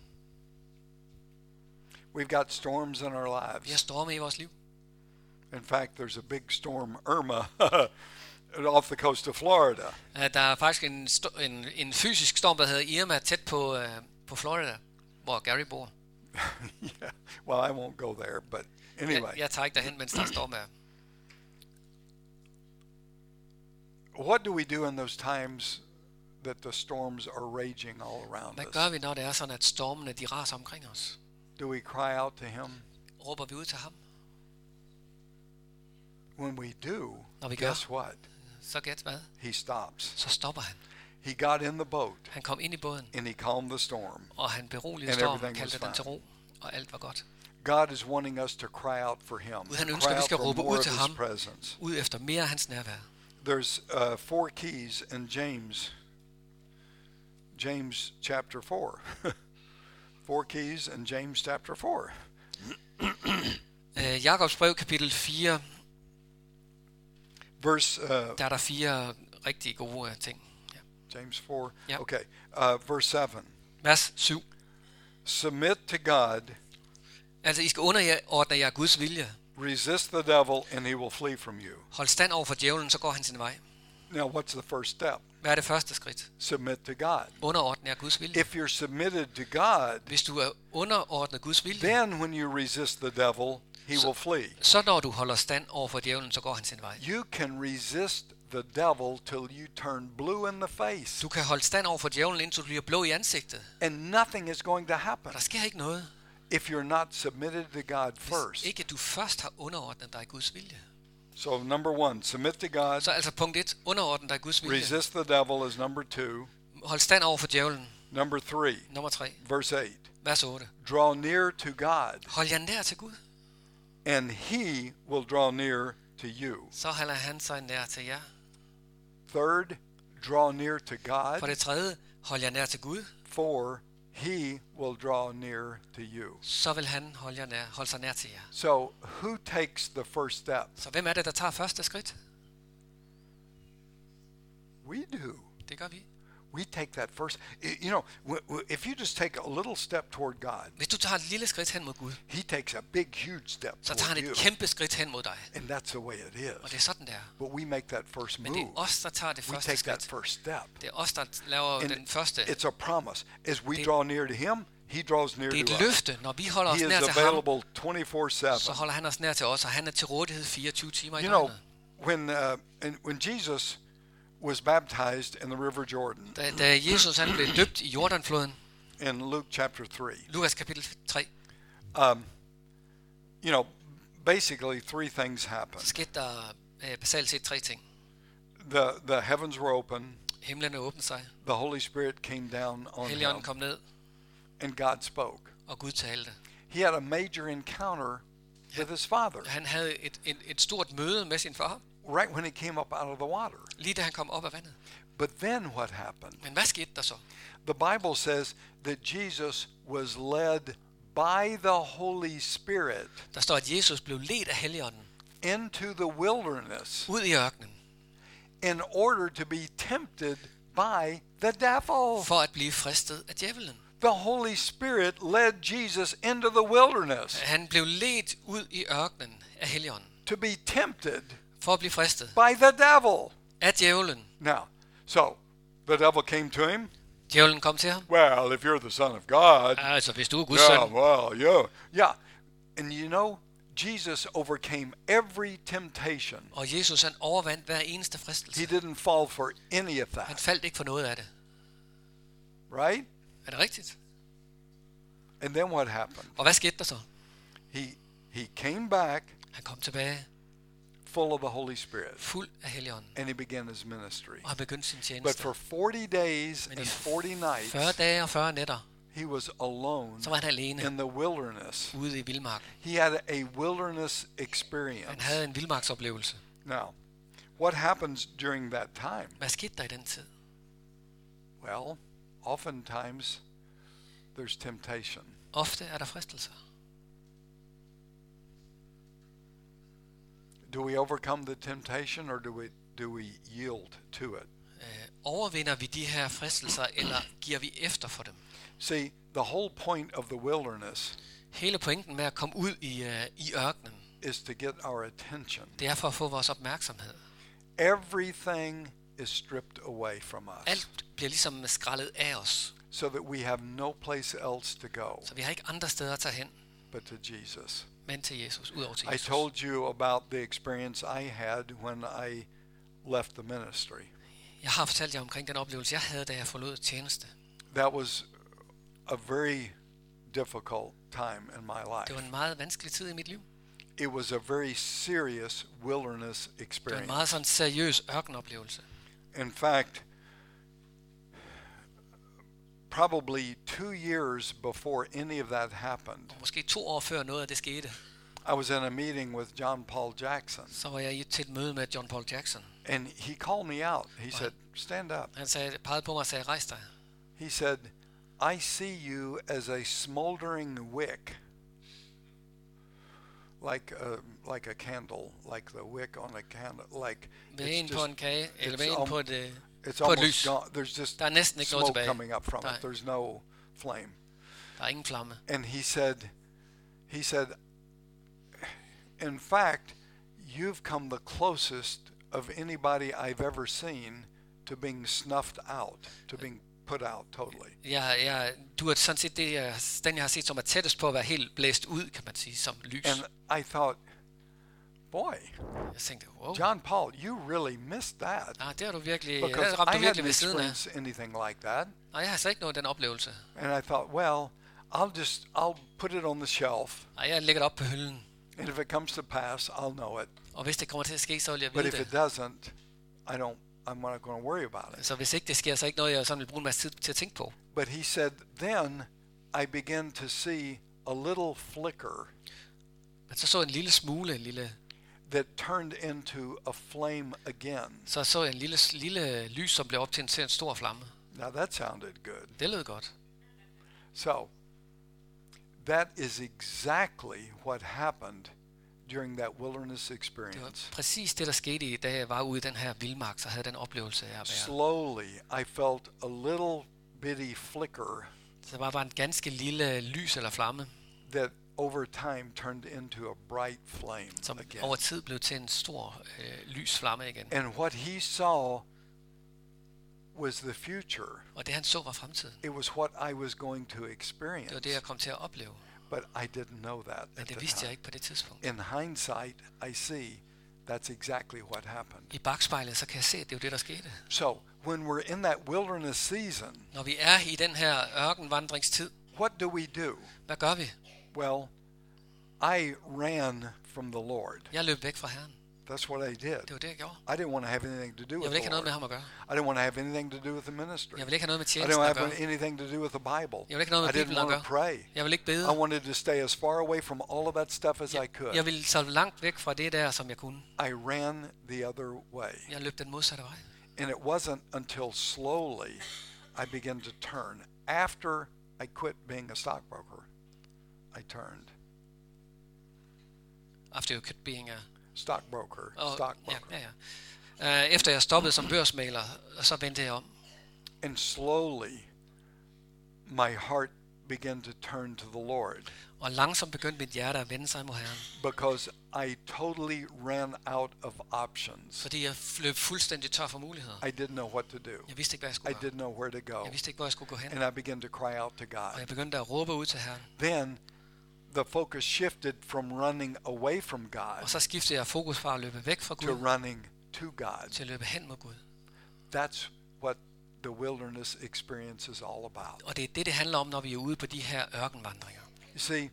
We've got storms in our
Vi har
lives.
storme i vores liv.
In fact, there's a big storm, Irma, off the coast of Florida.
Uh, Der er faktisk en, sto- en, en fysisk storm, der hedder Irma, tæt på, uh, på Florida, hvor Gary bor.
Yeah. Well, I won't go there, but anyway.
Jeg, jeg tager ikke derhen, mens der er storm her.
What do we do in those times that the storms are raging all around
Hvad
us?
gør vi, når det er sådan, at stormene de raser omkring os?
Do we cry out to him?
Råber vi ud til ham?
When we do,
Når vi gør,
guess what?
så gæt hvad?
He stops.
Så stopper han.
He got in the boat
Han kom ind i båden,
and he calmed the storm.
og han beroligede
And
stormen,
everything
kaldte
was
den til
fine.
ro, og alt var godt.
God is wanting us to cry out for him.
Gud, han
Cry
ønsker, at vi
out
skal
for
råbe
more
ud
of
til
his
ham,
presence.
ud efter mere af hans nærvær.
There's uh, four keys in James. James chapter four. Four keys in James chapter four.
Uh, Jakobs brev, kapitel fire,
Verse uh,
der er der fire rigtig gode uh, ting. Ja.
James four.
Yeah.
Okay. Uh, verse seven.
Vers syv.
Submit to God.
Altså, I skal underordne jer Guds vilje.
Resist the devil, and he will flee from you.
Hold stand over for djævlen, så går han sin vej.
Now, what's the first step?
Hvad er det første skridt?
Submit to God.
Underordne er Guds vilje.
If you're submitted to God,
Hvis du er underordnet Guds vilje,
then when you resist the devil, he
So-
will flee.
så når du holder stand over for djævlen, så går han sin vej.
You can resist the devil till you turn blue in the face,
Du kan holde stand over for djævlen, indtil du bliver blå i ansigtet.
and nothing is going to happen
Og der sker ikke noget,
if you're not submitted to God
hvis
first.
ikke du først har underordnet dig Guds vilje.
So number one, submit to God.
Så altså punkt et, underordne dig Guds vilje.
Resist the devil is number two.
Hold stand over for djævlen.
Number three,
Nummer tre,
verse eight.
vers otte.
Draw near to God,
Hold jer nær til Gud,
and he will draw near to you.
så holder han sig nær til jer.
Third, draw near to
For
God.
det tredje, hold jer nær til Gud,
Four, he will draw near to you.
så vil han holde, jer nær, holde sig nær til jer.
So who takes the first step?
Så hvem er det, der tager første skridt?
We do.
Det gør vi.
We take that first. You know, w- w- if you just take a little step toward God,
Hvis du tager et lille skridt hen mod Gud,
he takes a big, huge step
så tager
toward
han
you.
et kæmpe skridt hen mod dig.
And that's the way it
Og det er
is.
sådan der.
But we make that first
Men det
move.
er os, der tager det
We
første
take that
skridt.
first step.
Det er os, der laver
And
den første.
it's a promise. As we
Det-
draw near to him, he draws near
Det er
to
et
us.
løfte. Når vi holder os
He
nær
is
til ham,
available twenty-four seven.
så holder han os nær til os, og han er til rådighed fireogtyve timer i
You know,
døgnet.
when uh, and when Jesus was baptized in the River Jordan
Da, da Jesus han blev døbt i Jordanfloden,
in Luke chapter three,
Lukas kapitel tre,
um, you know, basically three things
så
happened.
skete der øh, basalt set tre ting.
The the heavens were open.
Himlene åbnede sig,
The Holy Spirit came down on
Helligånden
him,
kom ned,
and God spoke.
og Gud talte.
He had a major encounter with his Father
Han havde et, et, et stort møde med sin far,
right when he came up out of the water.
lige da han kom op af vandet.
But then what happened?
Men hvad skete der så?
The Bible says that Jesus was led by the Holy Spirit
Der står, at Jesus blev ledt af Helligånden
into the wilderness
ud i ørkenen,
in order to be tempted by the devil.
for at blive fristet af djævelen.
The Holy Spirit led Jesus into the wilderness
Han blev ledt ud i ørkenen af Helligånden,
to be tempted
for at blive fristet
by the devil.
af djævelen.
Now, so the devil came to him.
Djævelen kom til ham.
Well, if you're the Son of God,
Altså, hvis du er Guds
yeah,
søn.
well, yeah, yeah. And you know, Jesus overcame every temptation.
Og Jesus han overvandt hver eneste fristelse.
He didn't fall for any of
Han
that,
faldt ikke for noget af det.
right?
Er det rigtigt?
And then what happened?
Og hvad skete der så?
He he came back
Han kom tilbage
full of the Holy Spirit,
fuld af Helligånden,
and he began his ministry.
og han begyndte sin
But
tjeneste.
for forty days
Men
and
i
forty nights,
fyrre dage og fyrre nætter,
he was alone
så var han alene
in the wilderness.
ude i vildmarken.
He had a wilderness
Han
experience.
havde en vildmarksoplevelse.
Now, what happens during that time?
Hvad skete der i den tid?
Well, oftentimes there's temptation.
Ofte er der fristelser.
Do we overcome the temptation, or do we do we yield to it?
Øh, overvinder vi de her fristelser, eller giver vi efter for dem?
See, the whole point of the wilderness
Hele pointen med at komme ud i, øh, i ørkenen,
is to get our attention.
det er for at få vores opmærksomhed.
Everything is stripped away from us,
Alt bliver ligesom skrællet af os,
so that we have no place else to go
så vi har ikke andre steder at tage hen,
but to Jesus.
men til Jesus, ud over til
I
Jesus.
told you about the experience I had when I left the ministry.
Jeg har fortalt jer omkring den oplevelse, jeg havde, da jeg forlod tjeneste.
That was a very difficult time in my
Det var
life.
en meget vanskelig tid i mit liv.
It was a very serious wilderness
Det var en
experience.
meget sådan seriøs ørkenoplevelse.
In fact, probably two years before any of that happened,
Måske to år før noget af det skete,
I was in a meeting with John Paul Jackson,
så var jeg i- til et møde med John Paul Jackson.
and he called me out. He said, "Stand up."
Han sagde, pegede på mig og sagde, rejs dig.
He said, "I see you as a smoldering wick, like a like a candle, like the wick on a candle, like
Ved
it's
en på
just-
en kage, eller
it's
ved en
al-
på et, øh,
it's
på et
almost
lys.
gone. There's just
Der er næsten ikke noget
smoke
tilbage.
coming up from
Nej.
it. There's no flame."
Der er ingen flamme.
And he said, he said, In fact, you've come the closest of anybody I've ever seen to being snuffed out, to being put out totally.
Ja, ja, du er sådan set det, jeg, den jeg har set, som er tættest på at være helt blæst ud, kan man sige, som lys.
And I thought, boy,
Jeg tænkte, wow,
John Paul, you really missed that.
ah, det har du virkelig,
Because
der ramte
I
du virkelig
hadn't
ved siden af.
experienced anything like that.
Nej, jeg har slet ikke nået den oplevelse.
And I thought, well, I'll just, I'll put it on the shelf.
Nej, jeg lægger det op på hylden.
And if it comes to pass, I'll know it.
Og hvis det kommer til at ske, så vil jeg
But
vide
if it
det.
doesn't, I don't, I'm not going to worry about it.
Så hvis ikke det sker, så er ikke noget, jeg sådan vil bruge en masse tid til at tænke på.
But he said, then I began to see a little flicker
Men så så jeg en lille smule, en lille,
that turned into a flame again.
så så jeg en lille, lille lys, som blev op til en, til en stor flamme.
Now that sounded good.
Det lød godt.
So that is exactly what happened during that wilderness
Det var
experience.
præcis det, der skete i, da jeg var ude i den her vildmark, så havde jeg den oplevelse af at være.
Slowly, I felt a little bitty flicker
Så det var bare en ganske lille lys eller flamme,
that over time turned into a bright flame
som
again.
over tid blev til en stor øh, lys flamme igen.
And what he saw was the future.
Og det han så var fremtiden.
It was what I was going to
Det var
experience.
det, jeg kom til at opleve.
But I didn't know that
Men
at
det
the
vidste jeg
time.
ikke på det tidspunkt.
In hindsight, I see that's exactly what happened.
I bagspejlet, så kan jeg se, at det er jo det, der skete.
So when we're in that wilderness season,
Når vi er i den her ørkenvandringstid,
what do we do?
hvad gør vi?
Well, I ran from the Lord.
Jeg løb væk fra Herren.
That's what I did.
Det var det, jeg gjorde.
I didn't want to have anything to do
Jeg
with
vil ikke
the
have noget med
Lord.
ham at gøre.
I didn't want to have anything to do with the ministry.
Jeg vil ikke have noget med
I
tjenesten
didn't
at
have
gøre.
anything to do with the Bible.
Jeg vil ikke have noget
I
med
didn't
Bibelen at
want to
gøre.
pray.
Jeg vil ikke bede.
I wanted to stay as far away from all of that stuff as I could.
Jeg ville så langt væk fra det der, som jeg kunne.
I ran the other way.
Jeg løb den modsatte vej.
And it wasn't until slowly I began to turn. After I quit being a stockbroker, I turned.
After you quit being a...
Stockbroker,
Oh,
stockbroker.
ja, ja, ja. Uh, efter jeg stoppede som børsmægler, så vendte jeg om.
And slowly my heart began to turn to the Lord
Og langsomt begyndte mit hjerte at vende sig mod Herren.
because I totally ran out of options.
Fordi jeg løb fuldstændig tør for muligheder.
I didn't know what to do.
Jeg vidste ikke, hvad jeg
I
skulle gøre.
didn't know where to go.
Jeg vidste ikke, hvor jeg skulle gå hen.
And I began to cry out to
Og
God.
jeg begyndte at råbe ud til Herren.
Then the focus shifted from running away from
Og
God
så skiftede jeg fokus fra at løbe væk fra
to
Gud,
running to God.
til at løbe hen mod Gud.
That's what the wilderness experience is all about.
Og det er det, det handler om, når vi er ude på de her ørkenvandringer.
You see,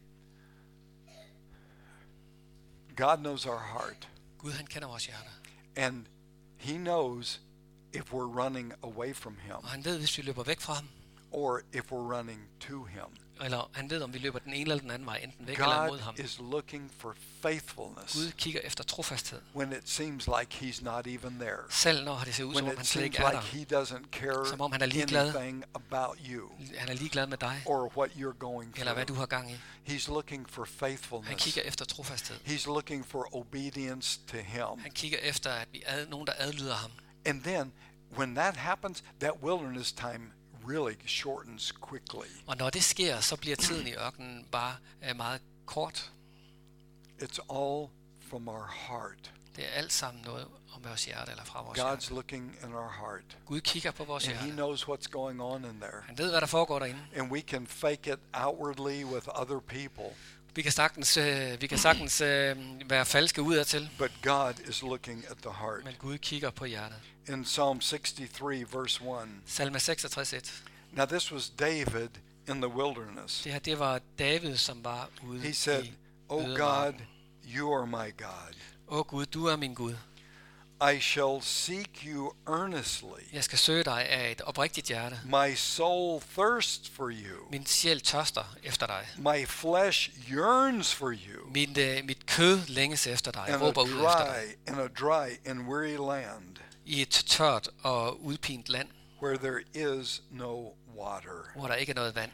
God knows our heart,
Gud, han kender vores hjerter.
and He knows if we're running away from Him
Og han ved, hvis vi løber væk fra ham,
or if we're running to Him.
eller han ved, om vi løber den ene eller den anden vej, enten væk eller mod ham.
God is looking for faithfulness
Gud kigger efter trofasthed,
when it seems like He's not even there.
selv når det ser ud, som
When
om
it
han slet
seems
ikke er
like
der.
He doesn't care
Som om han er ligeglad.
anything about you
Han er ligeglad med dig,
or what you're going
eller hvad du
through.
har gang i.
He's looking for
Han
faithfulness.
kigger efter trofasthed.
He's looking for obedience to Him.
Han kigger efter, at vi er nogen, der adlyder ham.
And then, when that happens, that wilderness time really shortens quickly.
Og når det sker, så bliver tiden i ørkenen bare uh, meget kort.
It's all from our heart.
Det er alt sammen noget om vores hjerte, eller fra vores
God's
hjerte.
looking in our heart.
Gud kigger på vores
And He
hjerte.
knows what's going on in there.
Han ved, hvad der foregår derinde.
And we can fake it outwardly with other people,
Vi kan sagtens, øh, vi kan sagtens øh, være falske udadtil,
but God is looking at the heart.
men Gud kigger på hjertet.
In Psalm sixty-three, verse one.
Salme seksogtres et.
Now, this was David in the wilderness.
Det her, det var David, som var ude
He said,
i
"O God,
ødemarken.
you are my God.
Åh Gud, du er min Gud.
I shall seek you earnestly.
Jeg skal søge dig af et oprigtigt hjerte.
My soul thirsts for you.
Min sjæl tørster efter dig.
My flesh yearns for you.
Min, øh, mit kød længes efter dig. Jeg
In a
råber ud efter dig.
dry, in a dry and weary land
I et tørt og udpint land,
where there is no water.
hvor der ikke er noget vand.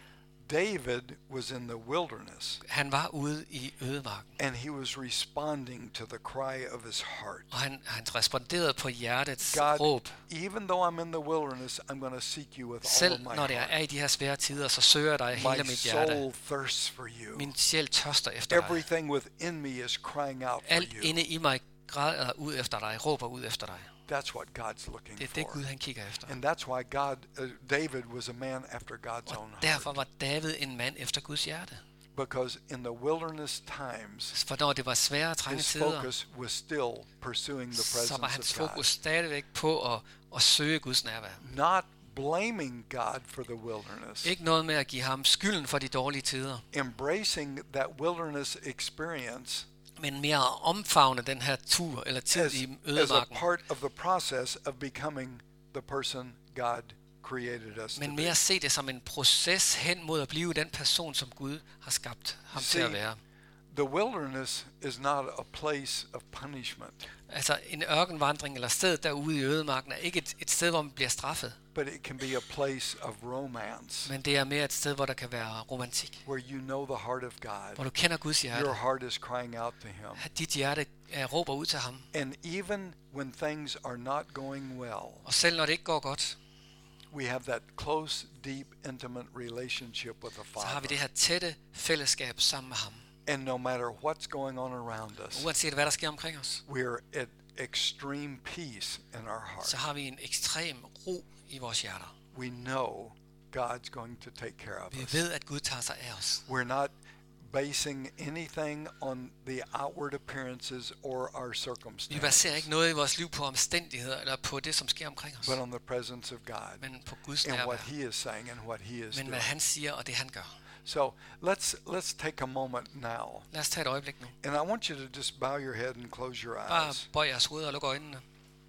David was in the wilderness,
Han var ude i ødemarken,
and he was responding to the cry of his heart.
og han, han responderede på hjertets
God,
råb.
even though I'm in the wilderness, I'm going to seek you with all
Selv
of my
når det
heart.
er i de her svære tider, så søger jeg dig hele
My
mit hjerte.
soul thirsts for you.
Min sjæl tørster efter dig.
Everything within me is crying out for
Alt
you.
inde i mig græder ud efter dig, råber ud efter dig.
That's what God's looking
Det er det
for.
Gud han kigger efter.
And that's why God, uh, David was a man after God's own
Og derfor
heart.
var David en mand efter Guds hjerte.
Because in the wilderness times,
For når det var svære og trange
his
tider,
focus was still pursuing the
så var
presence
hans
of God.
fokus stadigvæk på at, at søge Guds nærvær.
Not blaming God for the wilderness.
Ikke noget med at give ham skylden for de dårlige tider,
Embracing that wilderness experience
men mere omfavne den her tur eller tid
as,
i
as a
ødemarken.
part of the process of becoming the person God created us to
Men
be.
mere se det som en proces hen mod at blive den person, som Gud har skabt ham til at
See,
være.
The wilderness is not a place of punishment,
Altså en ørkenvandring eller sted derude i ødemarken er ikke et, et sted, hvor man bliver straffet,
but it can be a place of romance,
men det er mere et sted, hvor der kan være romantik.
where you know the heart of
Hvor
God.
du kender Guds hjerte.
Your heart is crying out to Him.
At dit hjerte uh, råber ud til ham.
And even when things are not going well,
Og selv når det ikke går godt,
we have that close, deep, intimate relationship with the
så har vi det
Father.
her tætte fællesskab sammen med ham.
And no matter what's going on around us,
Uanset hvad der sker omkring os,
we're at extreme peace in our heart.
så har vi en ekstrem ro i vores hjerter.
We know God's going to take care of
Vi
us.
ved, at Gud tager sig af os.
We're not basing anything on the outward appearances or our
Vi
circumstances,
baserer ikke noget i vores liv på omstændigheder eller på det, som sker omkring os,
but on the presence of God
men på Guds
and
nærvær.
what He is saying and what He is
Men hvad
doing.
han siger og det han gør.
So let's let's take a moment now,
Lad os tage et øjeblik nu.
and I want you to just bow your head and close your
Bare
eyes.
bøj jeres hoved og luk øjnene.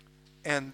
And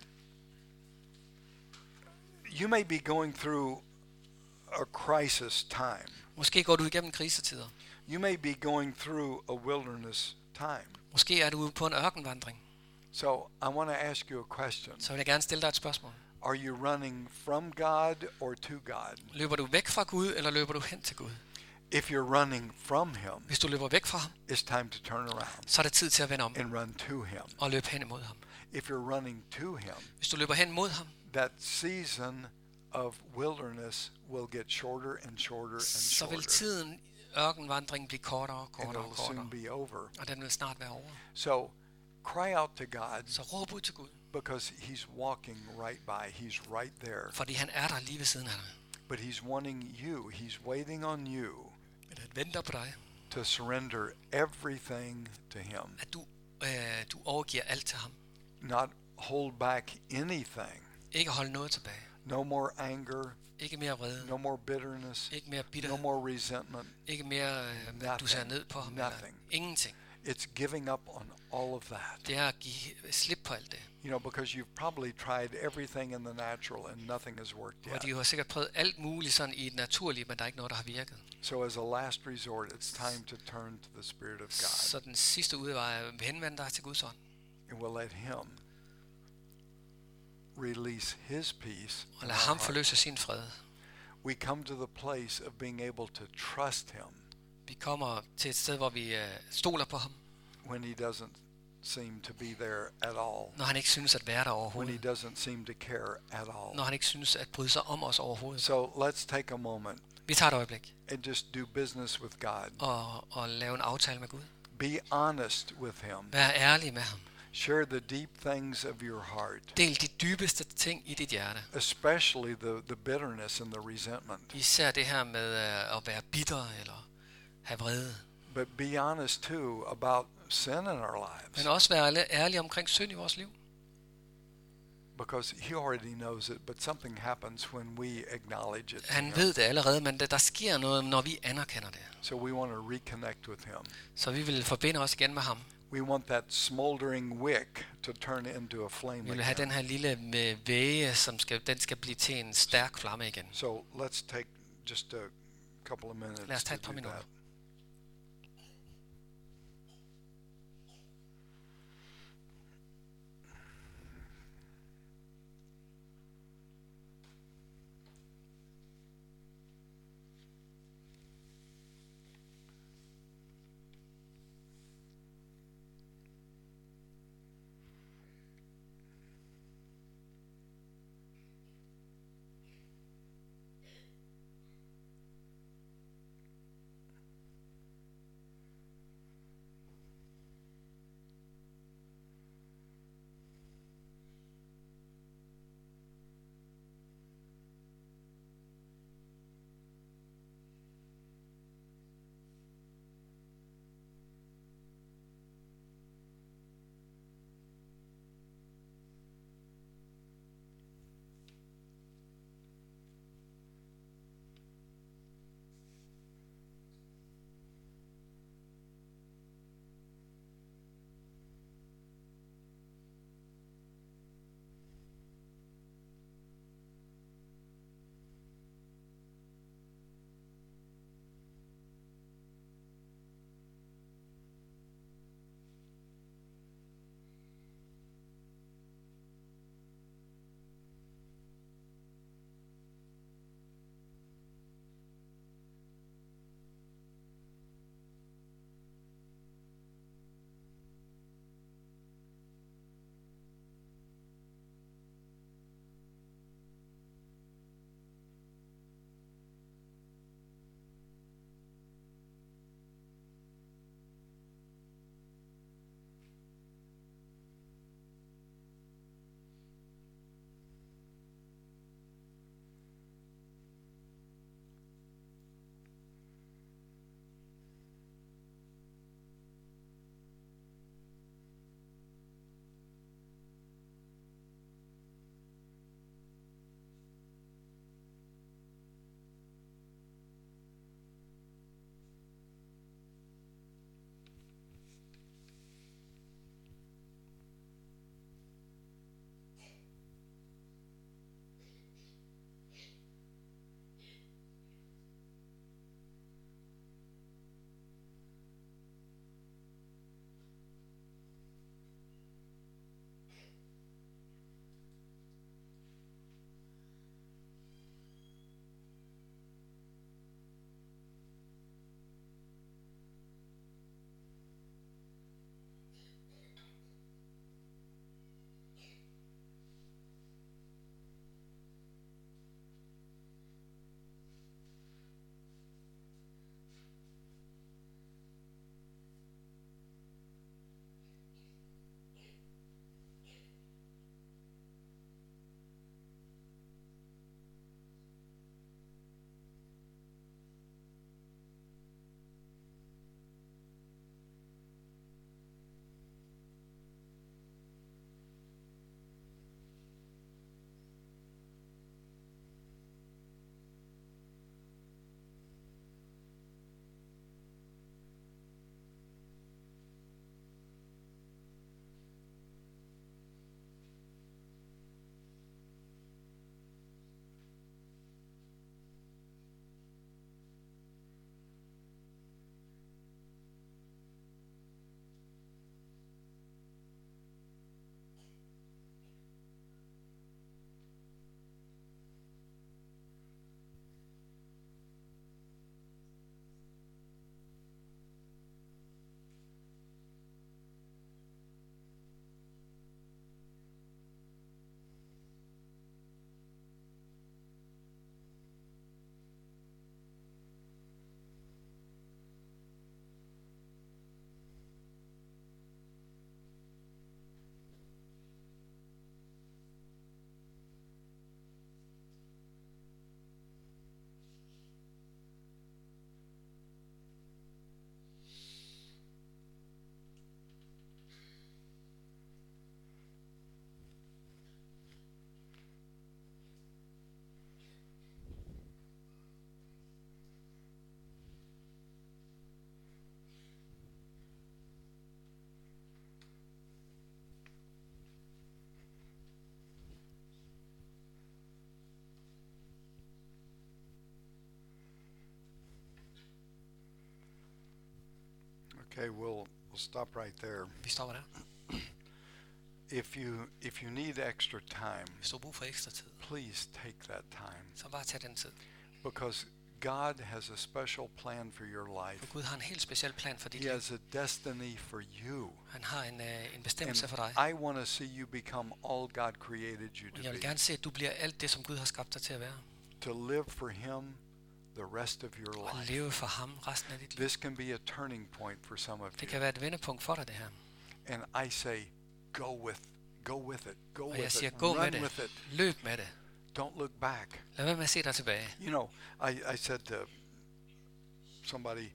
you may be going through a crisis time.
Måske går du igennem krisetider.
You may be going through a wilderness time.
Måske er du på en ørkenvandring.
So I want to ask you a question.
Så vil jeg gerne stille dig et spørgsmål.
Are you running from God or to God?
Løber du væk fra Gud, eller løber du hen til Gud?
If you're running from Him,
Hvis du løber væk fra ham,
it's time to turn around
så er det tid til at vende om
and run to Him.
og løbe hen imod ham.
If you're running to Him,
Hvis du løber hen mod ham,
that season of wilderness will get shorter and shorter and
så vil
shorter,
tiden ørkenvandringen blive kortere og
and
kortere og
it'll soon
kortere.
be over.
Og den vil snart være over.
So cry out to God,
Så råb ud til Gud,
because He's walking right by. He's right there.
fordi han er der lige ved siden af dig.
But He's wanting you, He's waiting on you
Men han venter på dig,
to surrender everything to Him.
at du, øh, du overgiver alt til ham.
Not hold back anything.
Ikke holde noget tilbage.
No more anger,
Ikke mere vrede.
no more bitterness,
Ikke mere
no
bitterhed.
more resentment.
Ikke mere, øh, at du ser ned på ham. Eller
Nothing.
ingenting.
It's giving up on all of that.
Det er at give slip på alt det.
You know, because you've probably tried everything in the natural and nothing has worked
Og
yet.
de har sikkert prøvet alt muligt sådan i et naturligt, men der er ikke noget, der har virket.
So as a last resort, it's time to turn to the Spirit of God
Så den sidste udvej er at henvende dig til Guds ånd.
and we'll let Him release His peace.
Og
in
lad
our
ham
heart.
forløse sin fred.
We come to the place of being able to trust Him
Vi kommer til et sted, hvor vi øh, stoler på ham,
when He doesn't seem to be there at all,
når han ikke synes at være der
when He
overhovedet.
doesn't seem to care at all.
Når han ikke synes at bryde sig om os overhovedet.
So let's take a moment
Vi tager et øjeblik
and just do business with God.
og, og lave en aftale med Gud.
Be honest with Him.
Vær ærlig med ham.
Share the deep things of your heart,
Del de dybeste ting i dit hjerte.
especially the, the bitterness and the resentment.
Især det her med øh, at være bitter eller have vrede.
But be honest too about sin in our lives,
Men også være ærlig- ærlig omkring synd i vores liv.
because He already knows it, but something happens when we acknowledge it. to
Han
Him.
ved det allerede, men der, der sker noget, når vi anerkender det.
So we want to reconnect with Him.
Så vi vil forbinde os igen med ham.
We want that smoldering wick to turn into a flame
Vi vil have
again.
den her lille med væge, som skal, den skal blive til en stærk flamme igen.
So let's take just a couple of minutes
Lad os
to
tage et par
do
minutter.
that. Okay, we'll we'll stop right there.
Vi stopper der.
If you if you need extra time,
Hvis du har brug for ekstra tid,
please take that time,
så bare tag den tid.
because God has a special plan for your
For
life.
Gud har en helt speciel plan for dit
He
liv.
has a destiny for you.
Han har en, øh, en bestemmelse for dig.
And I want to see you become all God created you
Og
to
jeg vil
be.
gerne se, at du bliver alt det, som Gud har skabt dig til at være.
To live for Him the rest of your
Og
life.
leve for ham resten af dit liv.
This can be a turning point for some of
Det
you.
kan være et vendepunkt for dig, det her.
And I say, go with, go with it. Go
Og jeg
with
siger,
it.
gå med
Run with
det.
it.
Løb med det.
Don't look back.
Lad være med at se dig tilbage.
You know, I, I said to somebody,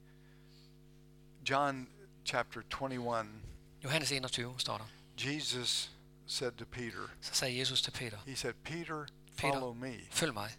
John chapter twenty-one,
Johannes enogtyve står der.
Jesus said to Peter,
Så sagde Jesus til Peter,
he said, Peter,
Peter.
follow me.
følg mig.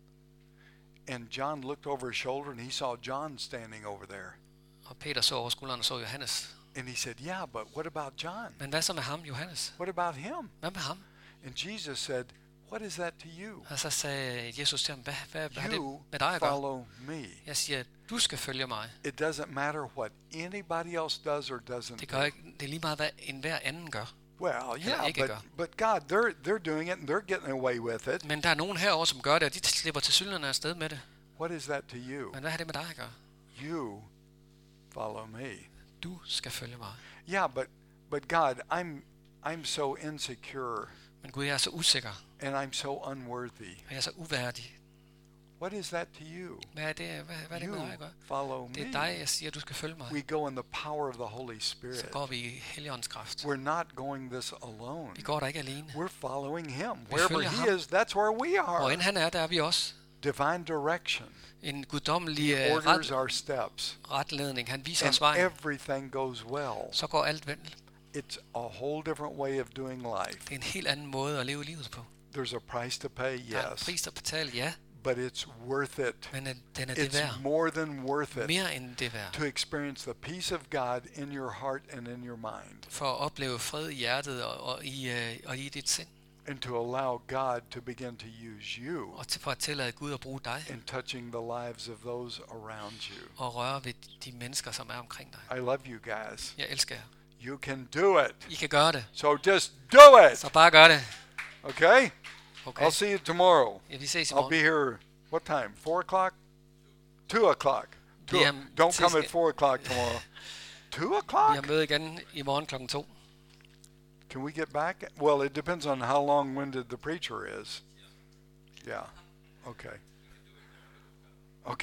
And John looked over his shoulder and he saw John standing over there.
Og Peter så over skulderen og så Johannes.
And he said, yeah, but what about John?
Men hvad så med ham, Johannes?
What about him?
Hvad med ham?
And Jesus said, what is that to you?
Og så sagde Jesus til ham, hvad, hvad, hvad har det
You
med dig at gøre?
follow me.
Jeg siger, du skal følge mig.
It doesn't matter what anybody else does or doesn't
Det,
do.
gør ikke, det er lige meget, hvad enhver anden gør.
Well,
Eller
yeah,
ikke
but,
gør.
but God, they're they're doing it and they're getting away with it.
Men der er nogen herover, som gør det, og de slipper til synderne afsted med det.
What is that to you?
Men hvad har det med dig at gøre?
You follow me.
Du skal følge mig.
Yeah, but but God, I'm I'm so insecure
Men Gud, jeg er så usikker,
and I'm so unworthy.
og jeg er så uværdig.
What is that to you?
Hvad er det, hvad, hvad er det med dig at
You
gøre?
follow
Det er
me.
dig, jeg siger, du skal følge mig.
We go in the power of the Holy
Så
Spirit.
går vi i Helligåndens kraft.
We're not going this alone.
Vi går der ikke alene.
We're following Him. Wherever
følger
He
ham.
is, that's where we
Hvor
are.
end han er, der er vi også.
Divine direction.
En guddommelig øh,
Orders
ret,
our steps.
retledning. Han viser
And
os vejen.
everything goes well.
Så går alt vel.
It's a whole different way of doing life.
Det er en helt anden måde at leve livet på.
There's a price to pay,
Der er en
yes,
pris at betale, ja,
but it's worth it.
men øh, den er det
It's
værd.
more than worth it
Mere end det værd.
to experience the peace of God in your heart and in your mind,
For at opleve fred i hjertet og, og, i, øh, og i dit sind.
and to allow God to begin to use you
Og til, for at tillade Gud at bruge dig.
in touching the lives of those around you.
Og røre ved de mennesker, som er omkring dig.
I love you guys.
Jeg elsker jer.
You can do it.
I kan gøre det.
So just do it.
Så bare gør det.
Okay?
Okay?
I'll see you tomorrow.
Ja, vi ses i
I'll
morgen.
be here. What time? Four o'clock? Two o'clock. Two,
Vi er
don't come
til-
at four o'clock tomorrow. Two
Vi har
o'clock?
møde igen i morgen klokken to.
Can we get back? Well, it depends on how long-winded the preacher is. Yeah. Okay.